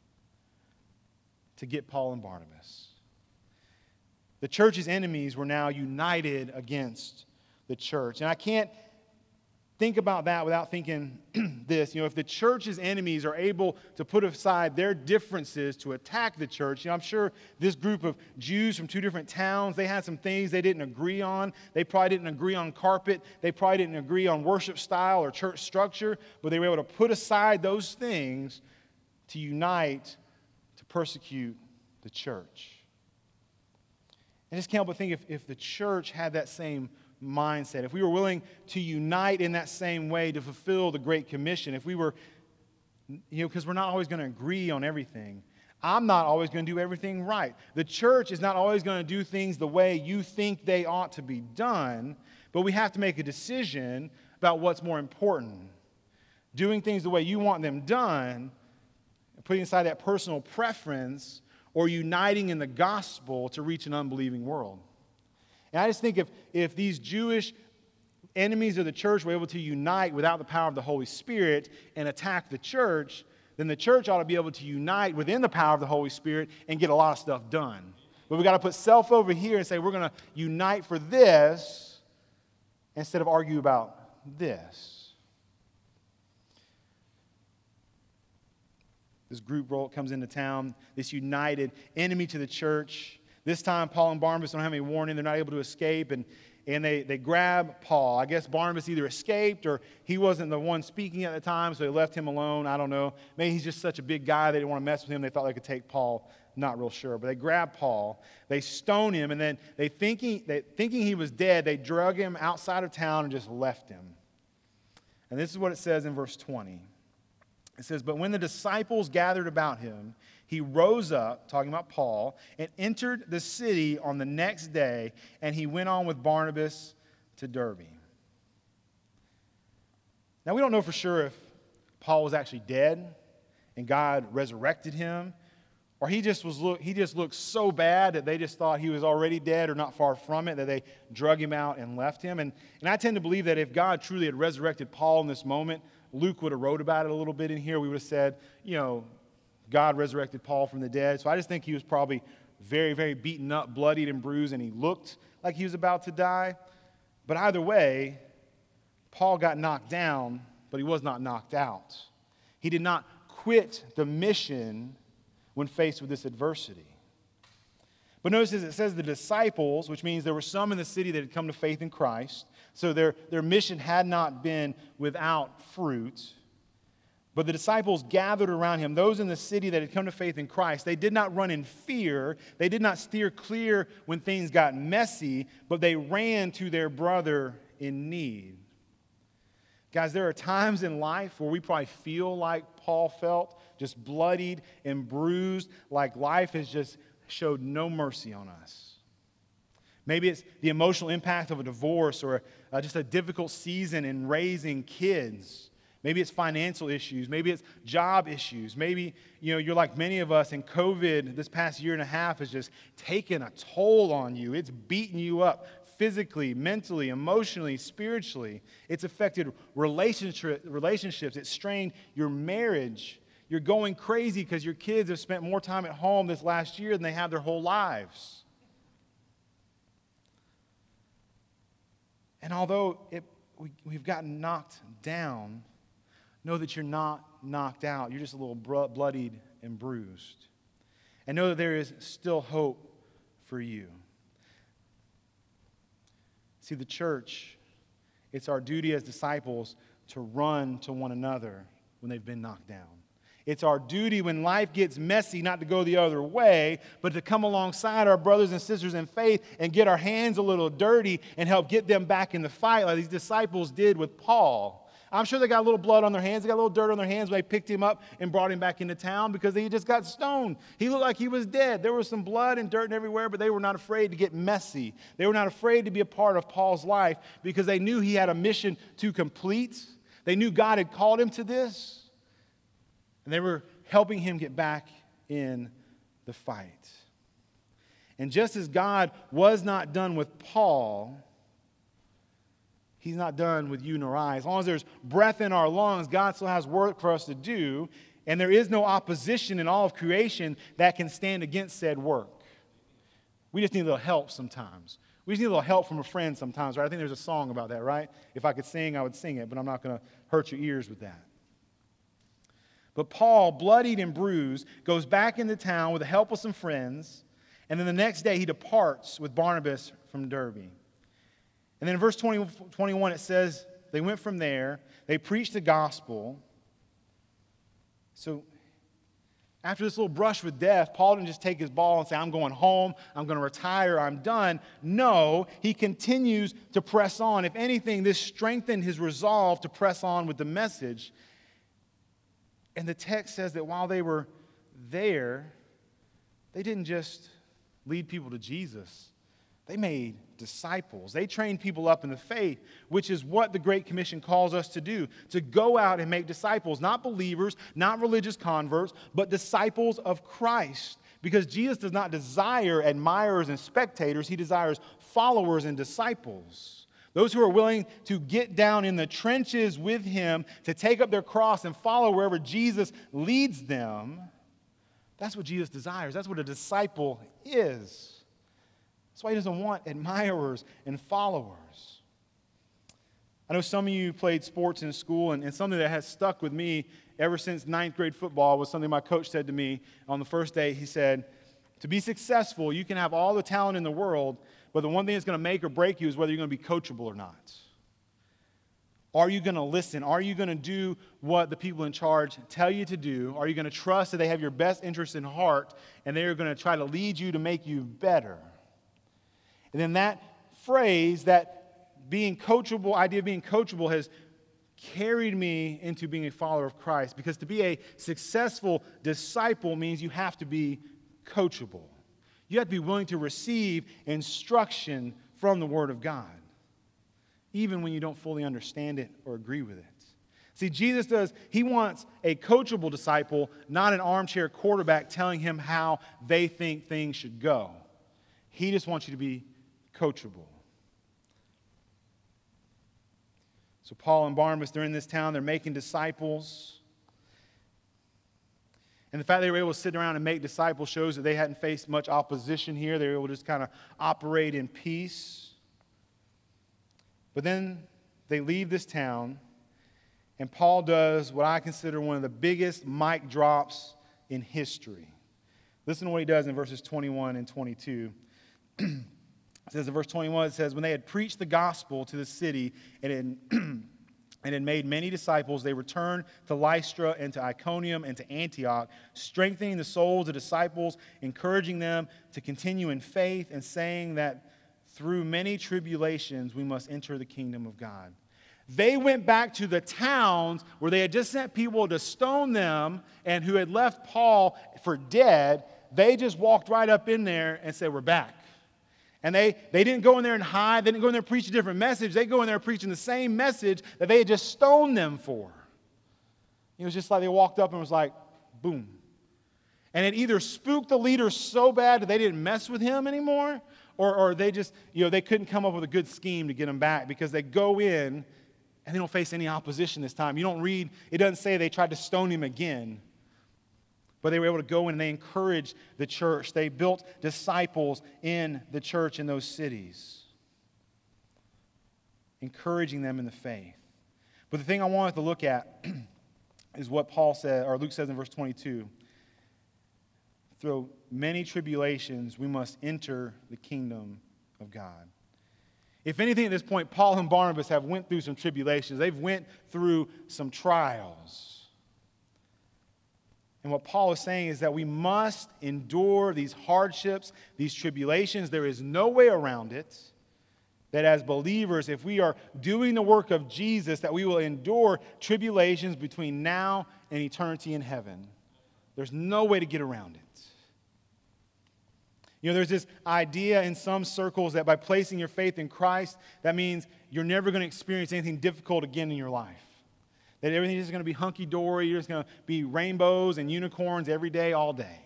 to get Paul and Barnabas. The church's enemies were now united against the church. And I can't think about that without thinking this. You know, if the church's enemies are able to put aside their differences to attack the church, you know, I'm sure this group of Jews from two different towns, they had some things they didn't agree on. They probably didn't agree on carpet. They probably didn't agree on worship style or church structure, but they were able to put aside those things to unite to persecute the church. I just can't help but think if, if the church had that same mindset, if we were willing to unite in that same way to fulfill the Great Commission, if we were, you know, because we're not always going to agree on everything. I'm not always going to do everything right. The church is not always going to do things the way you think they ought to be done, but we have to make a decision about what's more important. Doing things the way you want them done, putting aside that personal preference, or uniting in the gospel to reach an unbelieving world. And I just think if, if these Jewish enemies of the church were able to unite without the power of the Holy Spirit and attack the church, then the church ought to be able to unite within the power of the Holy Spirit and get a lot of stuff done. But we've got to put self over here and say we're going to unite for this instead of argue about this. This group roll comes into town, this united enemy to the church. This time, Paul and Barnabas don't have any warning. They're not able to escape. And, and they, they grab Paul. I guess Barnabas either escaped or he wasn't the one speaking at the time, so they left him alone. I don't know. Maybe he's just such a big guy they didn't want to mess with him. They thought they could take Paul. Not real sure. But they grab Paul. They stone him, and then they thinking, they, thinking he was dead, they drug him outside of town and just left him. And this is what it says in verse twenty. It says, "But when the disciples gathered about him, he rose up," talking about Paul, "and entered the city on the next day, and he went on with Barnabas to Derbe." Now, we don't know for sure if Paul was actually dead and God resurrected him, or he just was look, he just looked so bad that they just thought he was already dead or not far from it, that they drug him out and left him. And, and I tend to believe that if God truly had resurrected Paul in this moment, Luke would have wrote about it a little bit in here. We would have said, you know, God resurrected Paul from the dead. So I just think he was probably very, very beaten up, bloodied and bruised, and he looked like he was about to die. But either way, Paul got knocked down, but he was not knocked out. He did not quit the mission when faced with this adversity. But notice it says the disciples, which means there were some in the city that had come to faith in Christ. So their, their mission had not been without fruit. But the disciples gathered around him, those in the city that had come to faith in Christ. They did not run in fear. They did not steer clear when things got messy, but they ran to their brother in need. Guys, there are times in life where we probably feel like Paul felt, just bloodied and bruised, like life has just showed no mercy on us. Maybe it's the emotional impact of a divorce or uh, just a difficult season in raising kids. Maybe it's financial issues. Maybe it's job issues. Maybe, you know, you're like many of us, and COVID this past year and a half has just taken a toll on you. It's beaten you up physically, mentally, emotionally, spiritually. It's affected relationship, relationships. It's strained your marriage. You're going crazy because your kids have spent more time at home this last year than they have their whole lives. And although it, we, we've gotten knocked down, know that you're not knocked out. You're just a little bloodied and bruised. And know that there is still hope for you. See, the church, it's our duty as disciples to run to one another when they've been knocked down. It's our duty when life gets messy not to go the other way, but to come alongside our brothers and sisters in faith and get our hands a little dirty and help get them back in the fight like these disciples did with Paul. I'm sure they got a little blood on their hands. They got a little dirt on their hands when they picked him up and brought him back into town because he just got stoned. He looked like he was dead. There was some blood and dirt and everywhere, but they were not afraid to get messy. They were not afraid to be a part of Paul's life because they knew he had a mission to complete. They knew God had called him to this. And they were helping him get back in the fight. And just as God was not done with Paul, He's not done with you nor I. As long as there's breath in our lungs, God still has work for us to do, and there is no opposition in all of creation that can stand against said work. We just need a little help sometimes. We just need a little help from a friend sometimes, right? I think there's a song about that, right? If I could sing, I would sing it, but I'm not going to hurt your ears with that. But Paul, bloodied and bruised, goes back into town with the help of some friends, and then the next day he departs with Barnabas from Derbe. And then in verse twenty, twenty-one, it says, they went from there, they preached the gospel. So after this little brush with death, Paul didn't just take his ball and say, I'm going home, I'm going to retire, I'm done. No, he continues to press on. If anything, this strengthened his resolve to press on with the message. And the text says that while they were there, they didn't just lead people to Jesus. They made disciples. They trained people up in the faith, which is what the Great Commission calls us to do, to go out and make disciples, not believers, not religious converts, but disciples of Christ. Because Jesus does not desire admirers and spectators. He desires followers and disciples. Those who are willing to get down in the trenches with him, to take up their cross and follow wherever Jesus leads them. That's what Jesus desires. That's what a disciple is. That's why he doesn't want admirers and followers. I know some of you played sports in school, and, and something that has stuck with me ever since ninth grade football was something my coach said to me on the first day. He said, to be successful, you can have all the talent in the world, but but the one thing that's going to make or break you is whether you're going to be coachable or not. Are you going to listen? Are you going to do what the people in charge tell you to do? Are you going to trust that they have your best interest in heart and they are going to try to lead you to make you better? And then that phrase, that being coachable, idea of being coachable has carried me into being a follower of Christ, because to be a successful disciple means you have to be coachable. You have to be willing to receive instruction from the Word of God, even when you don't fully understand it or agree with it. See, Jesus does, he wants a coachable disciple, not an armchair quarterback telling him how they think things should go. He just wants you to be coachable. So Paul and Barnabas, they're in this town, they're making disciples. And the fact they were able to sit around and make disciples shows that they hadn't faced much opposition here. They were able to just kind of operate in peace. But then they leave this town, and Paul does what I consider one of the biggest mic drops in history. Listen to what he does in verses twenty-one and twenty-two. It says in verse twenty-one, it says, when they had preached the gospel to the city and had, and had made many disciples, they returned to Lystra and to Iconium and to Antioch, strengthening the souls of disciples, encouraging them to continue in faith, and saying that through many tribulations we must enter the kingdom of God. They went back to the towns where they had just sent people to stone them and who had left Paul for dead. They just walked right up in there and said, we're back. And they, they didn't go in there and hide. They didn't go in there and preach a different message. They go in there preaching the same message that they had just stoned them for. It was just like they walked up and was like, boom. And it either spooked the leader so bad that they didn't mess with him anymore, or, or they just, you know, they couldn't come up with a good scheme to get him back, because they go in and they don't face any opposition this time. You don't read, it doesn't say they tried to stone him again. But they were able to go in and they encouraged the church. They built disciples in the church in those cities, encouraging them in the faith. But the thing I wanted to look at is what Paul said, or Luke says in verse twenty-two. Through many tribulations, we must enter the kingdom of God. If anything at this point, Paul and Barnabas have went through some tribulations. They've went through some trials. And what Paul is saying is that we must endure these hardships, these tribulations. There is no way around it. That as believers, if we are doing the work of Jesus, that we will endure tribulations between now and eternity in heaven. There's no way to get around it. You know, there's this idea in some circles that by placing your faith in Christ, that means you're never going to experience anything difficult again in your life. That everything is going to be hunky-dory. You're just going to be rainbows and unicorns every day, all day.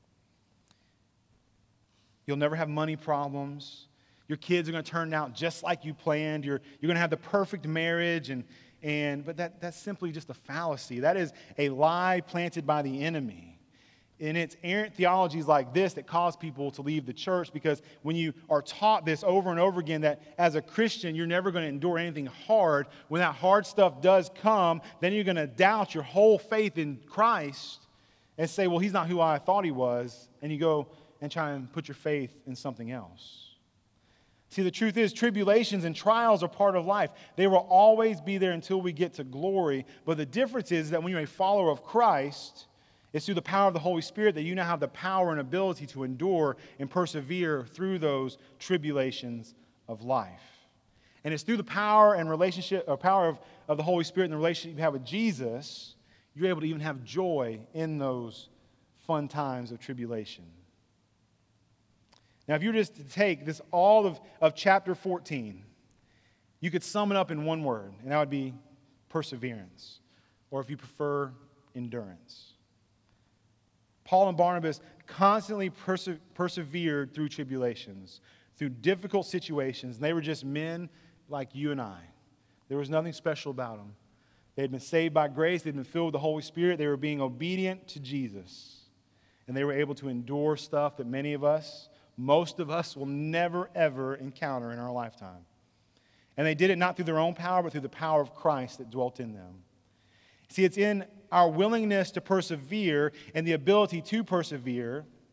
You'll never have money problems. Your kids are going to turn out just like you planned. You're, you're going to have the perfect marriage. And, and, but that, that's simply just a fallacy. That is a lie planted by the enemy. And it's errant theologies like this that cause people to leave the church, because when you are taught this over and over again that as a Christian you're never going to endure anything hard, when that hard stuff does come, then you're going to doubt your whole faith in Christ and say, well, he's not who I thought he was, and you go and try and put your faith in something else. See, the truth is, tribulations and trials are part of life. They will always be there until we get to glory, but the difference is that when you're a follower of Christ, it's through the power of the Holy Spirit that you now have the power and ability to endure and persevere through those tribulations of life. And it's through the power and relationship, or power of, of the Holy Spirit and the relationship you have with Jesus, you're able to even have joy in those fun times of tribulation. Now, if you were just to take this all of, of chapter fourteen, you could sum it up in one word, and that would be perseverance, or if you prefer, endurance. Paul and Barnabas constantly perse- persevered through tribulations, through difficult situations. And they were just men like you and I. There was nothing special about them. They had been saved by grace. They had been filled with the Holy Spirit. They were being obedient to Jesus. And they were able to endure stuff that many of us, most of us, will never, ever encounter in our lifetime. And they did it not through their own power, but through the power of Christ that dwelt in them. See, it's in our willingness to persevere and the ability to persevere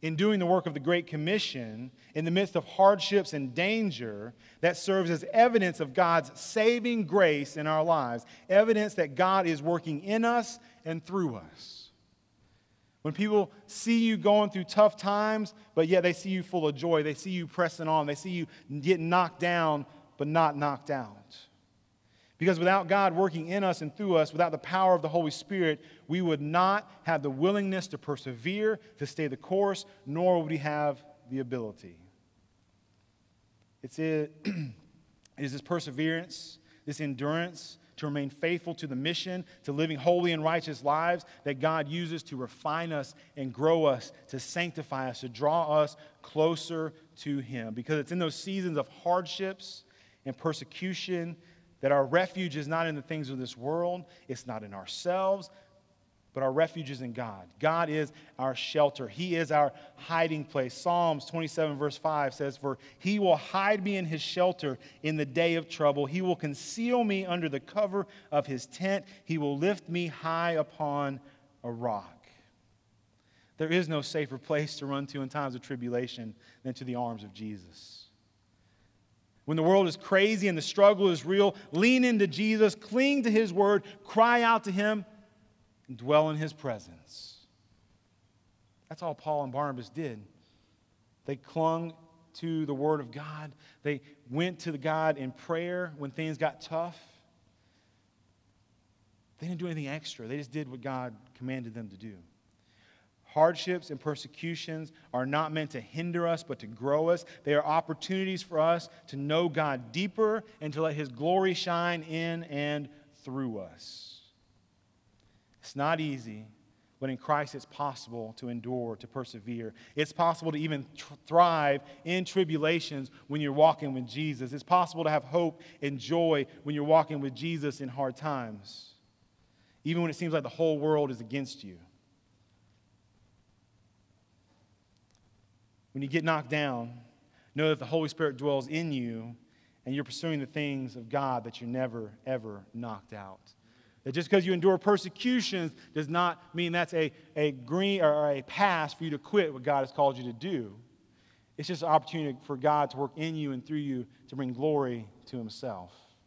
in doing the work of the Great Commission in the midst of hardships and danger that serves as evidence of God's saving grace in our lives, evidence that God is working in us and through us. When people see you going through tough times, but yet they see you full of joy, they see you pressing on, they see you getting knocked down, but not knocked out. Because without God working in us and through us, without the power of the Holy Spirit, we would not have the willingness to persevere, to stay the course, nor would we have the ability. It's it, it is this perseverance, this endurance, to remain faithful to the mission, to living holy and righteous lives that God uses to refine us and grow us, to sanctify us, to draw us closer to Him. Because it's in those seasons of hardships and persecution that our refuge is not in the things of this world, it's not in ourselves, but our refuge is in God. God is our shelter. He is our hiding place. Psalms twenty-seven verse five says, "For He will hide me in His shelter in the day of trouble. He will conceal me under the cover of His tent. He will lift me high upon a rock." There is no safer place to run to in times of tribulation than to the arms of Jesus. When the world is crazy and the struggle is real, lean into Jesus, cling to His word, cry out to Him, and dwell in His presence. That's all Paul and Barnabas did. They clung to the word of God. They went to the God in prayer when things got tough. They didn't do anything extra. They just did what God commanded them to do. Hardships and persecutions are not meant to hinder us, but to grow us. They are opportunities for us to know God deeper and to let His glory shine in and through us. It's not easy, but in Christ it's possible to endure, to persevere. It's possible to even tr- thrive in tribulations when you're walking with Jesus. It's possible to have hope and joy when you're walking with Jesus in hard times, even when it seems like the whole world is against you. When you get knocked down, know that the Holy Spirit dwells in you and you're pursuing the things of God that you're never, ever knocked out. That just because you endure persecutions does not mean that's a, a green or a pass for you to quit what God has called you to do. It's just an opportunity for God to work in you and through you to bring glory to Himself.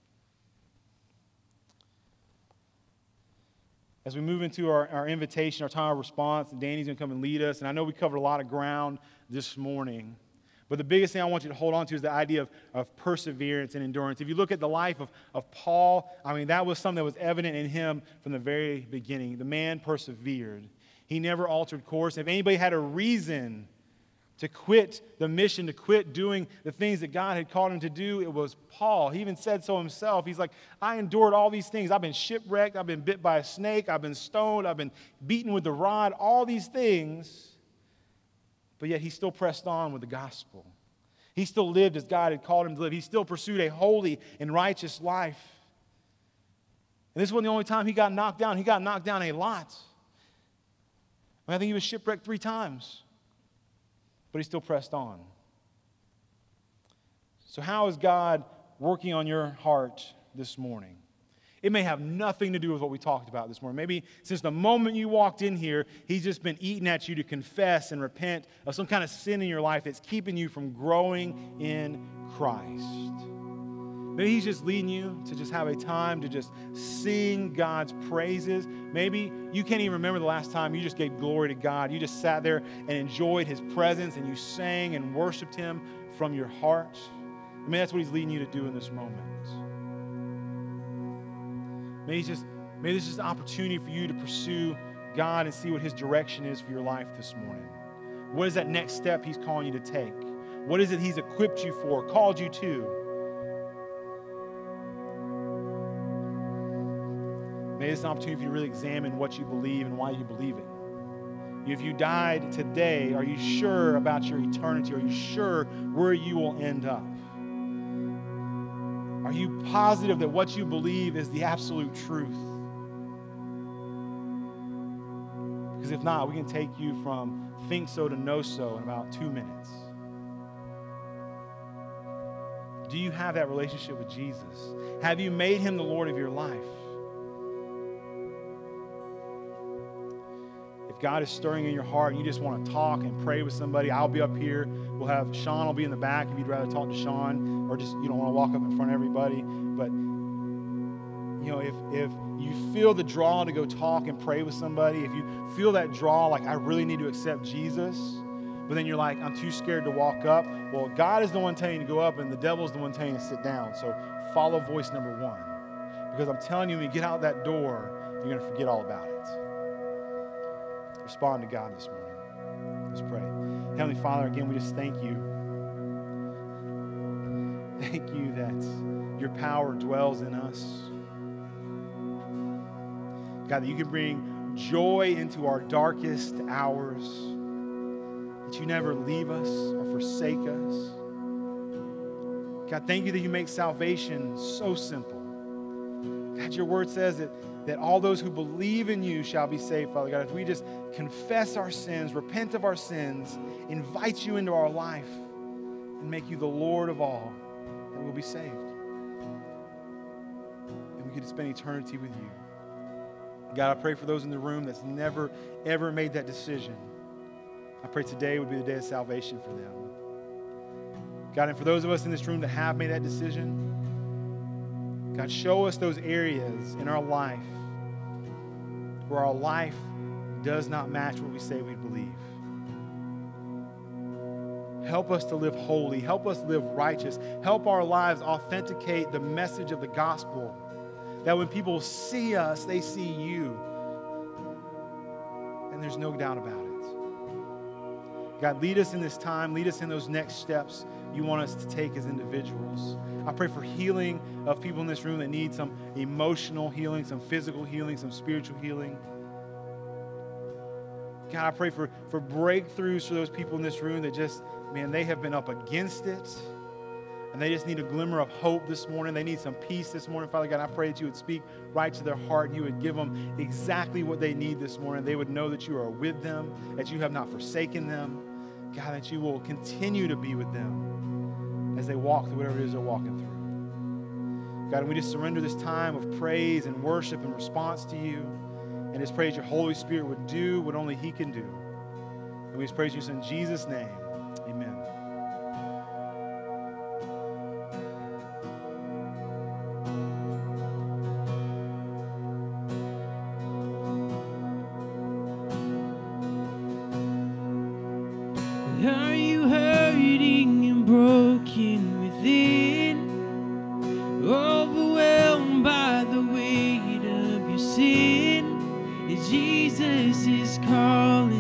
As we move into our, our invitation, our time of response, and Danny's going to come and lead us. And I know we covered a lot of ground this morning. But the biggest thing I want you to hold on to is the idea of, of perseverance and endurance. If you look at the life of, of Paul, I mean, that was something that was evident in him from the very beginning. The man persevered. He never altered course. If anybody had a reason to quit the mission, to quit doing the things that God had called him to do, it was Paul. He even said so himself. He's like, I endured all these things. I've been shipwrecked. I've been bit by a snake. I've been stoned. I've been beaten with the rod. All these things. But yet he still pressed on with the gospel. He still lived as God had called him to live. He still pursued a holy and righteous life. And this wasn't the only time he got knocked down. He got knocked down a lot. I, mean, I think he was shipwrecked three times. But he still pressed on. So how is God working on your heart this morning? It may have nothing to do with what we talked about this morning. Maybe since the moment you walked in here, He's just been eating at you to confess and repent of some kind of sin in your life that's keeping you from growing in Christ. Maybe He's just leading you to just have a time to just sing God's praises. Maybe you can't even remember the last time you just gave glory to God. You just sat there and enjoyed His presence and you sang and worshiped Him from your heart. I mean, that's what He's leading you to do in this moment. Maybe it's just, maybe this is an opportunity for you to pursue God and see what His direction is for your life this morning. What is that next step He's calling you to take? What is it He's equipped you for, called you to? Maybe it's an opportunity for you to really examine what you believe and why you believe it. If you died today, are you sure about your eternity? Are you sure where you will end up? Are you positive that what you believe is the absolute truth? Because if not, we can take you from think so to know so in about two minutes. Do you have that relationship with Jesus? Have you made Him the Lord of your life? If if God is stirring in your heart and you just want to talk and pray with somebody, I'll be up here. We'll have Sean will be in the back if you'd rather talk to Sean, or just you don't want to walk up in front of everybody. But you know, if if you feel the draw to go talk and pray with somebody, if you feel that draw, like I really need to accept Jesus, but then you're like, I'm too scared to walk up. Well, God is the one telling you to go up, and the devil is the one telling you to sit down. So follow voice number one. Because I'm telling you, when you get out that door, you're going to forget all about it. Respond to God this morning. Let's pray. Heavenly Father, again, we just thank you. Thank you that your power dwells in us. God, that you can bring joy into our darkest hours, that you never leave us or forsake us. God, thank you that you make salvation so simple. God, your word says that, that all those who believe in you shall be saved, Father God. If we just confess our sins, repent of our sins, invite you into our life, and make you the Lord of all, that we'll be saved. And we get to spend eternity with you. God, I pray for those in the room that's never, ever made that decision. I pray today would be the day of salvation for them. God, and for those of us in this room that have made that decision, God, show us those areas in our life where our life does not match what we say we believe. Help us to live holy. Help us live righteous. Help our lives authenticate the message of the gospel, that when people see us, they see you. And there's no doubt about it. God, lead us in this time. Lead us in those next steps you want us to take as individuals. I pray for healing of people in this room that need some emotional healing, some physical healing, some spiritual healing. God, I pray for, for breakthroughs for those people in this room that just, man, they have been up against it. And they just need a glimmer of hope this morning. They need some peace this morning. Father God, I pray that you would speak right to their heart. You would give them exactly what they need this morning. They would know that you are with them, that you have not forsaken them. God, that you will continue to be with them as they walk through whatever it is they're walking through. God, and we just surrender this time of praise and worship and response to you. And just pray that your Holy Spirit would do what only he can do. And we just praise you in Jesus' name. Amen. Are you hurting and broken within? Overwhelmed by the weight of your sin? Jesus is calling.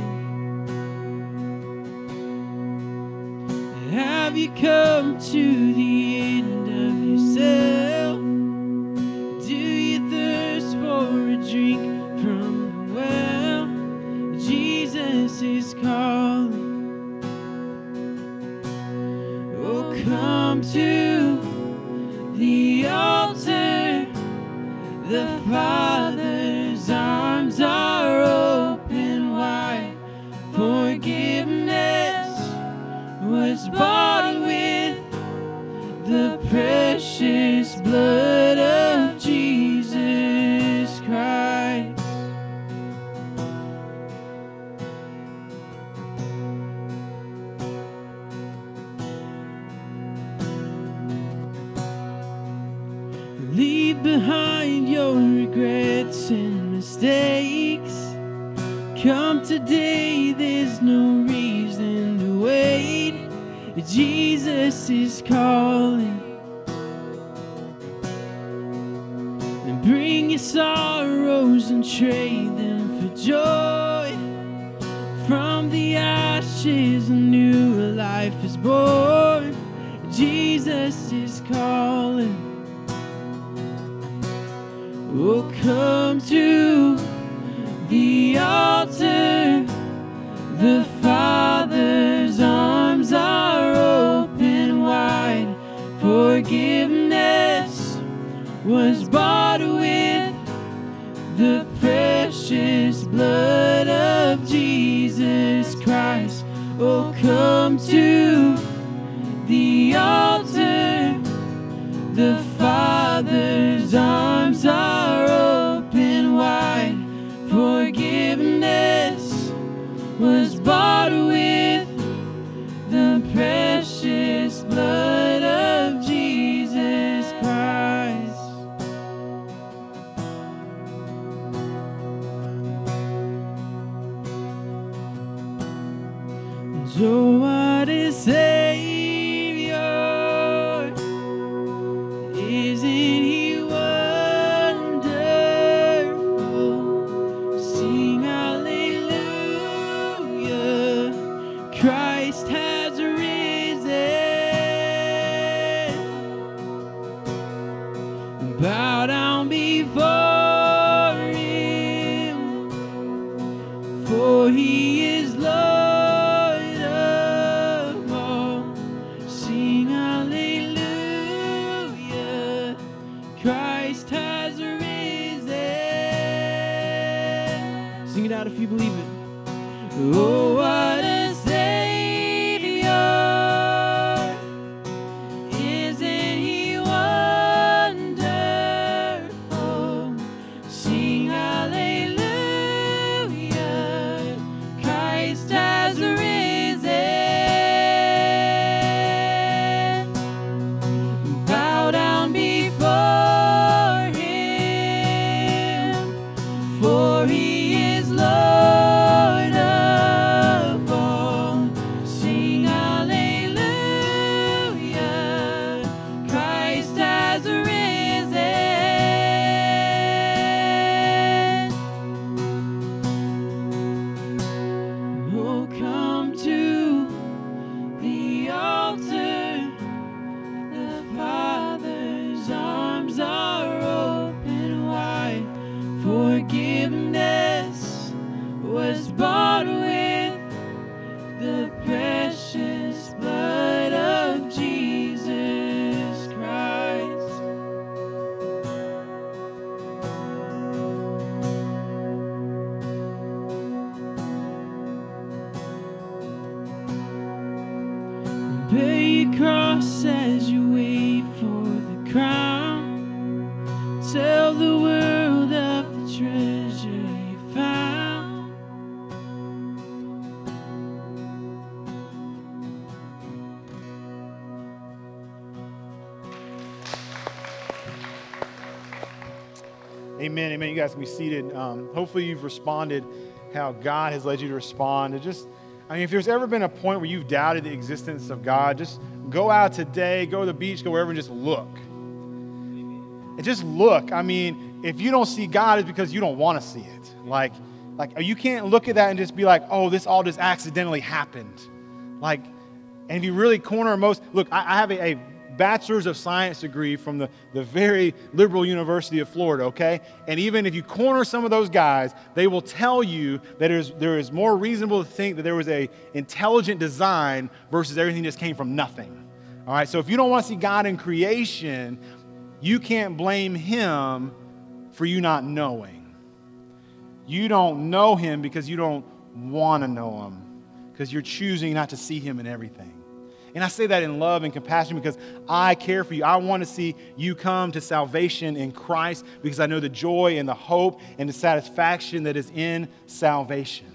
Have you come to the end of yourself? Do you thirst for a drink from the well? Jesus is calling. Oh, come to the altar. The Father's arms are open wide. Forgiveness was bought with the precious blood of Jesus Christ. Leave behind your regrets and mistakes. Come today, there's no reason to wait. Jesus is calling. And bring your sorrows and trade them for joy. From the ashes, a new life is born. Jesus is calling. Oh, come to the altar. The Father's arms are open wide. Forgiveness was bought with the precious blood of Jesus Christ. Oh, come to the altar. The Father's arms are open wide. Forgiveness So what a Savior, isn't He wonderful? Sing hallelujah, Christ has risen. Bow down before Him, for He is Lord. Christ has risen. Sing it out if you believe it. Oh, what a Savior. Isn't He wonderful? Sing hallelujah. Christ has risen. Bow down before for He is Lord of all. Sing hallelujah, Christ has risen. Oh, come to the altar, the Father's arms are open wide. Forgiveness was bought with the precious blood of Jesus Christ. Bear your cross as you wait for the crown. Tell the world of the treasure you found. Amen, amen. You guys can be seated. Um, hopefully you've responded how God has led you to respond. And just, I mean, if there's ever been a point where you've doubted the existence of God, just go out today, go to the beach, go wherever, and just look. And just look. I mean, if you don't see God, it's because you don't want to see it. Like, like you can't look at that and just be like, oh, this all just accidentally happened. Like, and if you really corner most, look, I, I have a, a bachelor's of science degree from the, the very liberal University of Florida, okay? And even if you corner some of those guys, they will tell you that there's, there is more reasonable to think that there was a intelligent design versus everything just came from nothing. All right, so if you don't want to see God in creation, you can't blame Him for you not knowing. You don't know Him because you don't want to know Him, because you're choosing not to see Him in everything. And I say that in love and compassion because I care for you. I want to see you come to salvation in Christ because I know the joy and the hope and the satisfaction that is in salvation.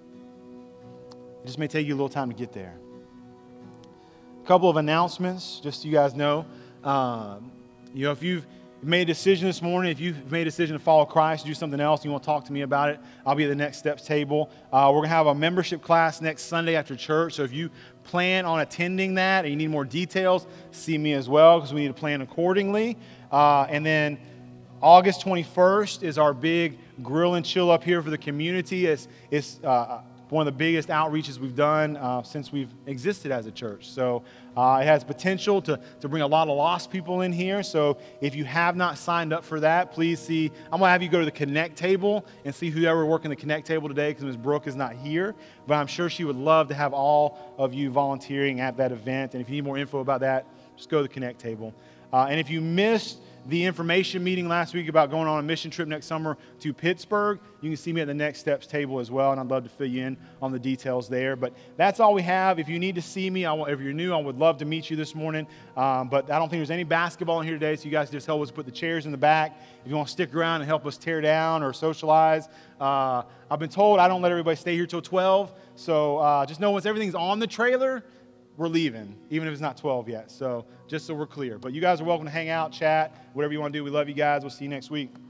It just may take you a little time to get there. A couple of announcements, just so you guys know. Um, you know, if you've made a decision this morning, if you've made a decision to follow Christ, do something else, you want to talk to me about it, I'll be at the Next Steps table. Uh, we're going to have a membership class next Sunday after church. So if you plan on attending that and you need more details, see me as well because we need to plan accordingly. Uh, and then August twenty-first is our big grill and chill up here for the community. It's, it's uh, one of the biggest outreaches we've done uh, since we've existed as a church. So uh, it has potential to, to bring a lot of lost people in here. So if you have not signed up for that, please see. I'm going to have you go to the Connect table and see whoever working the Connect table today because Miz Brooke is not here. But I'm sure she would love to have all of you volunteering at that event. And if you need more info about that, just go to the Connect table. Uh, and if you missed the information meeting last week about going on a mission trip next summer to Pittsburgh, you can see me at the Next Steps table as well, and I'd love to fill you in on the details there. But that's all we have. If you need to see me, I want, if you're new, I would love to meet you this morning. Um, but I don't think there's any basketball in here today, so you guys just help us put the chairs in the back. If you want to stick around and help us tear down or socialize. Uh, I've been told I don't let everybody stay here till twelve, so uh, just know once everything's on the trailer, we're leaving, even if it's not twelve yet. So just so we're clear. But you guys are welcome to hang out, chat, whatever you want to do. We love you guys. We'll see you next week.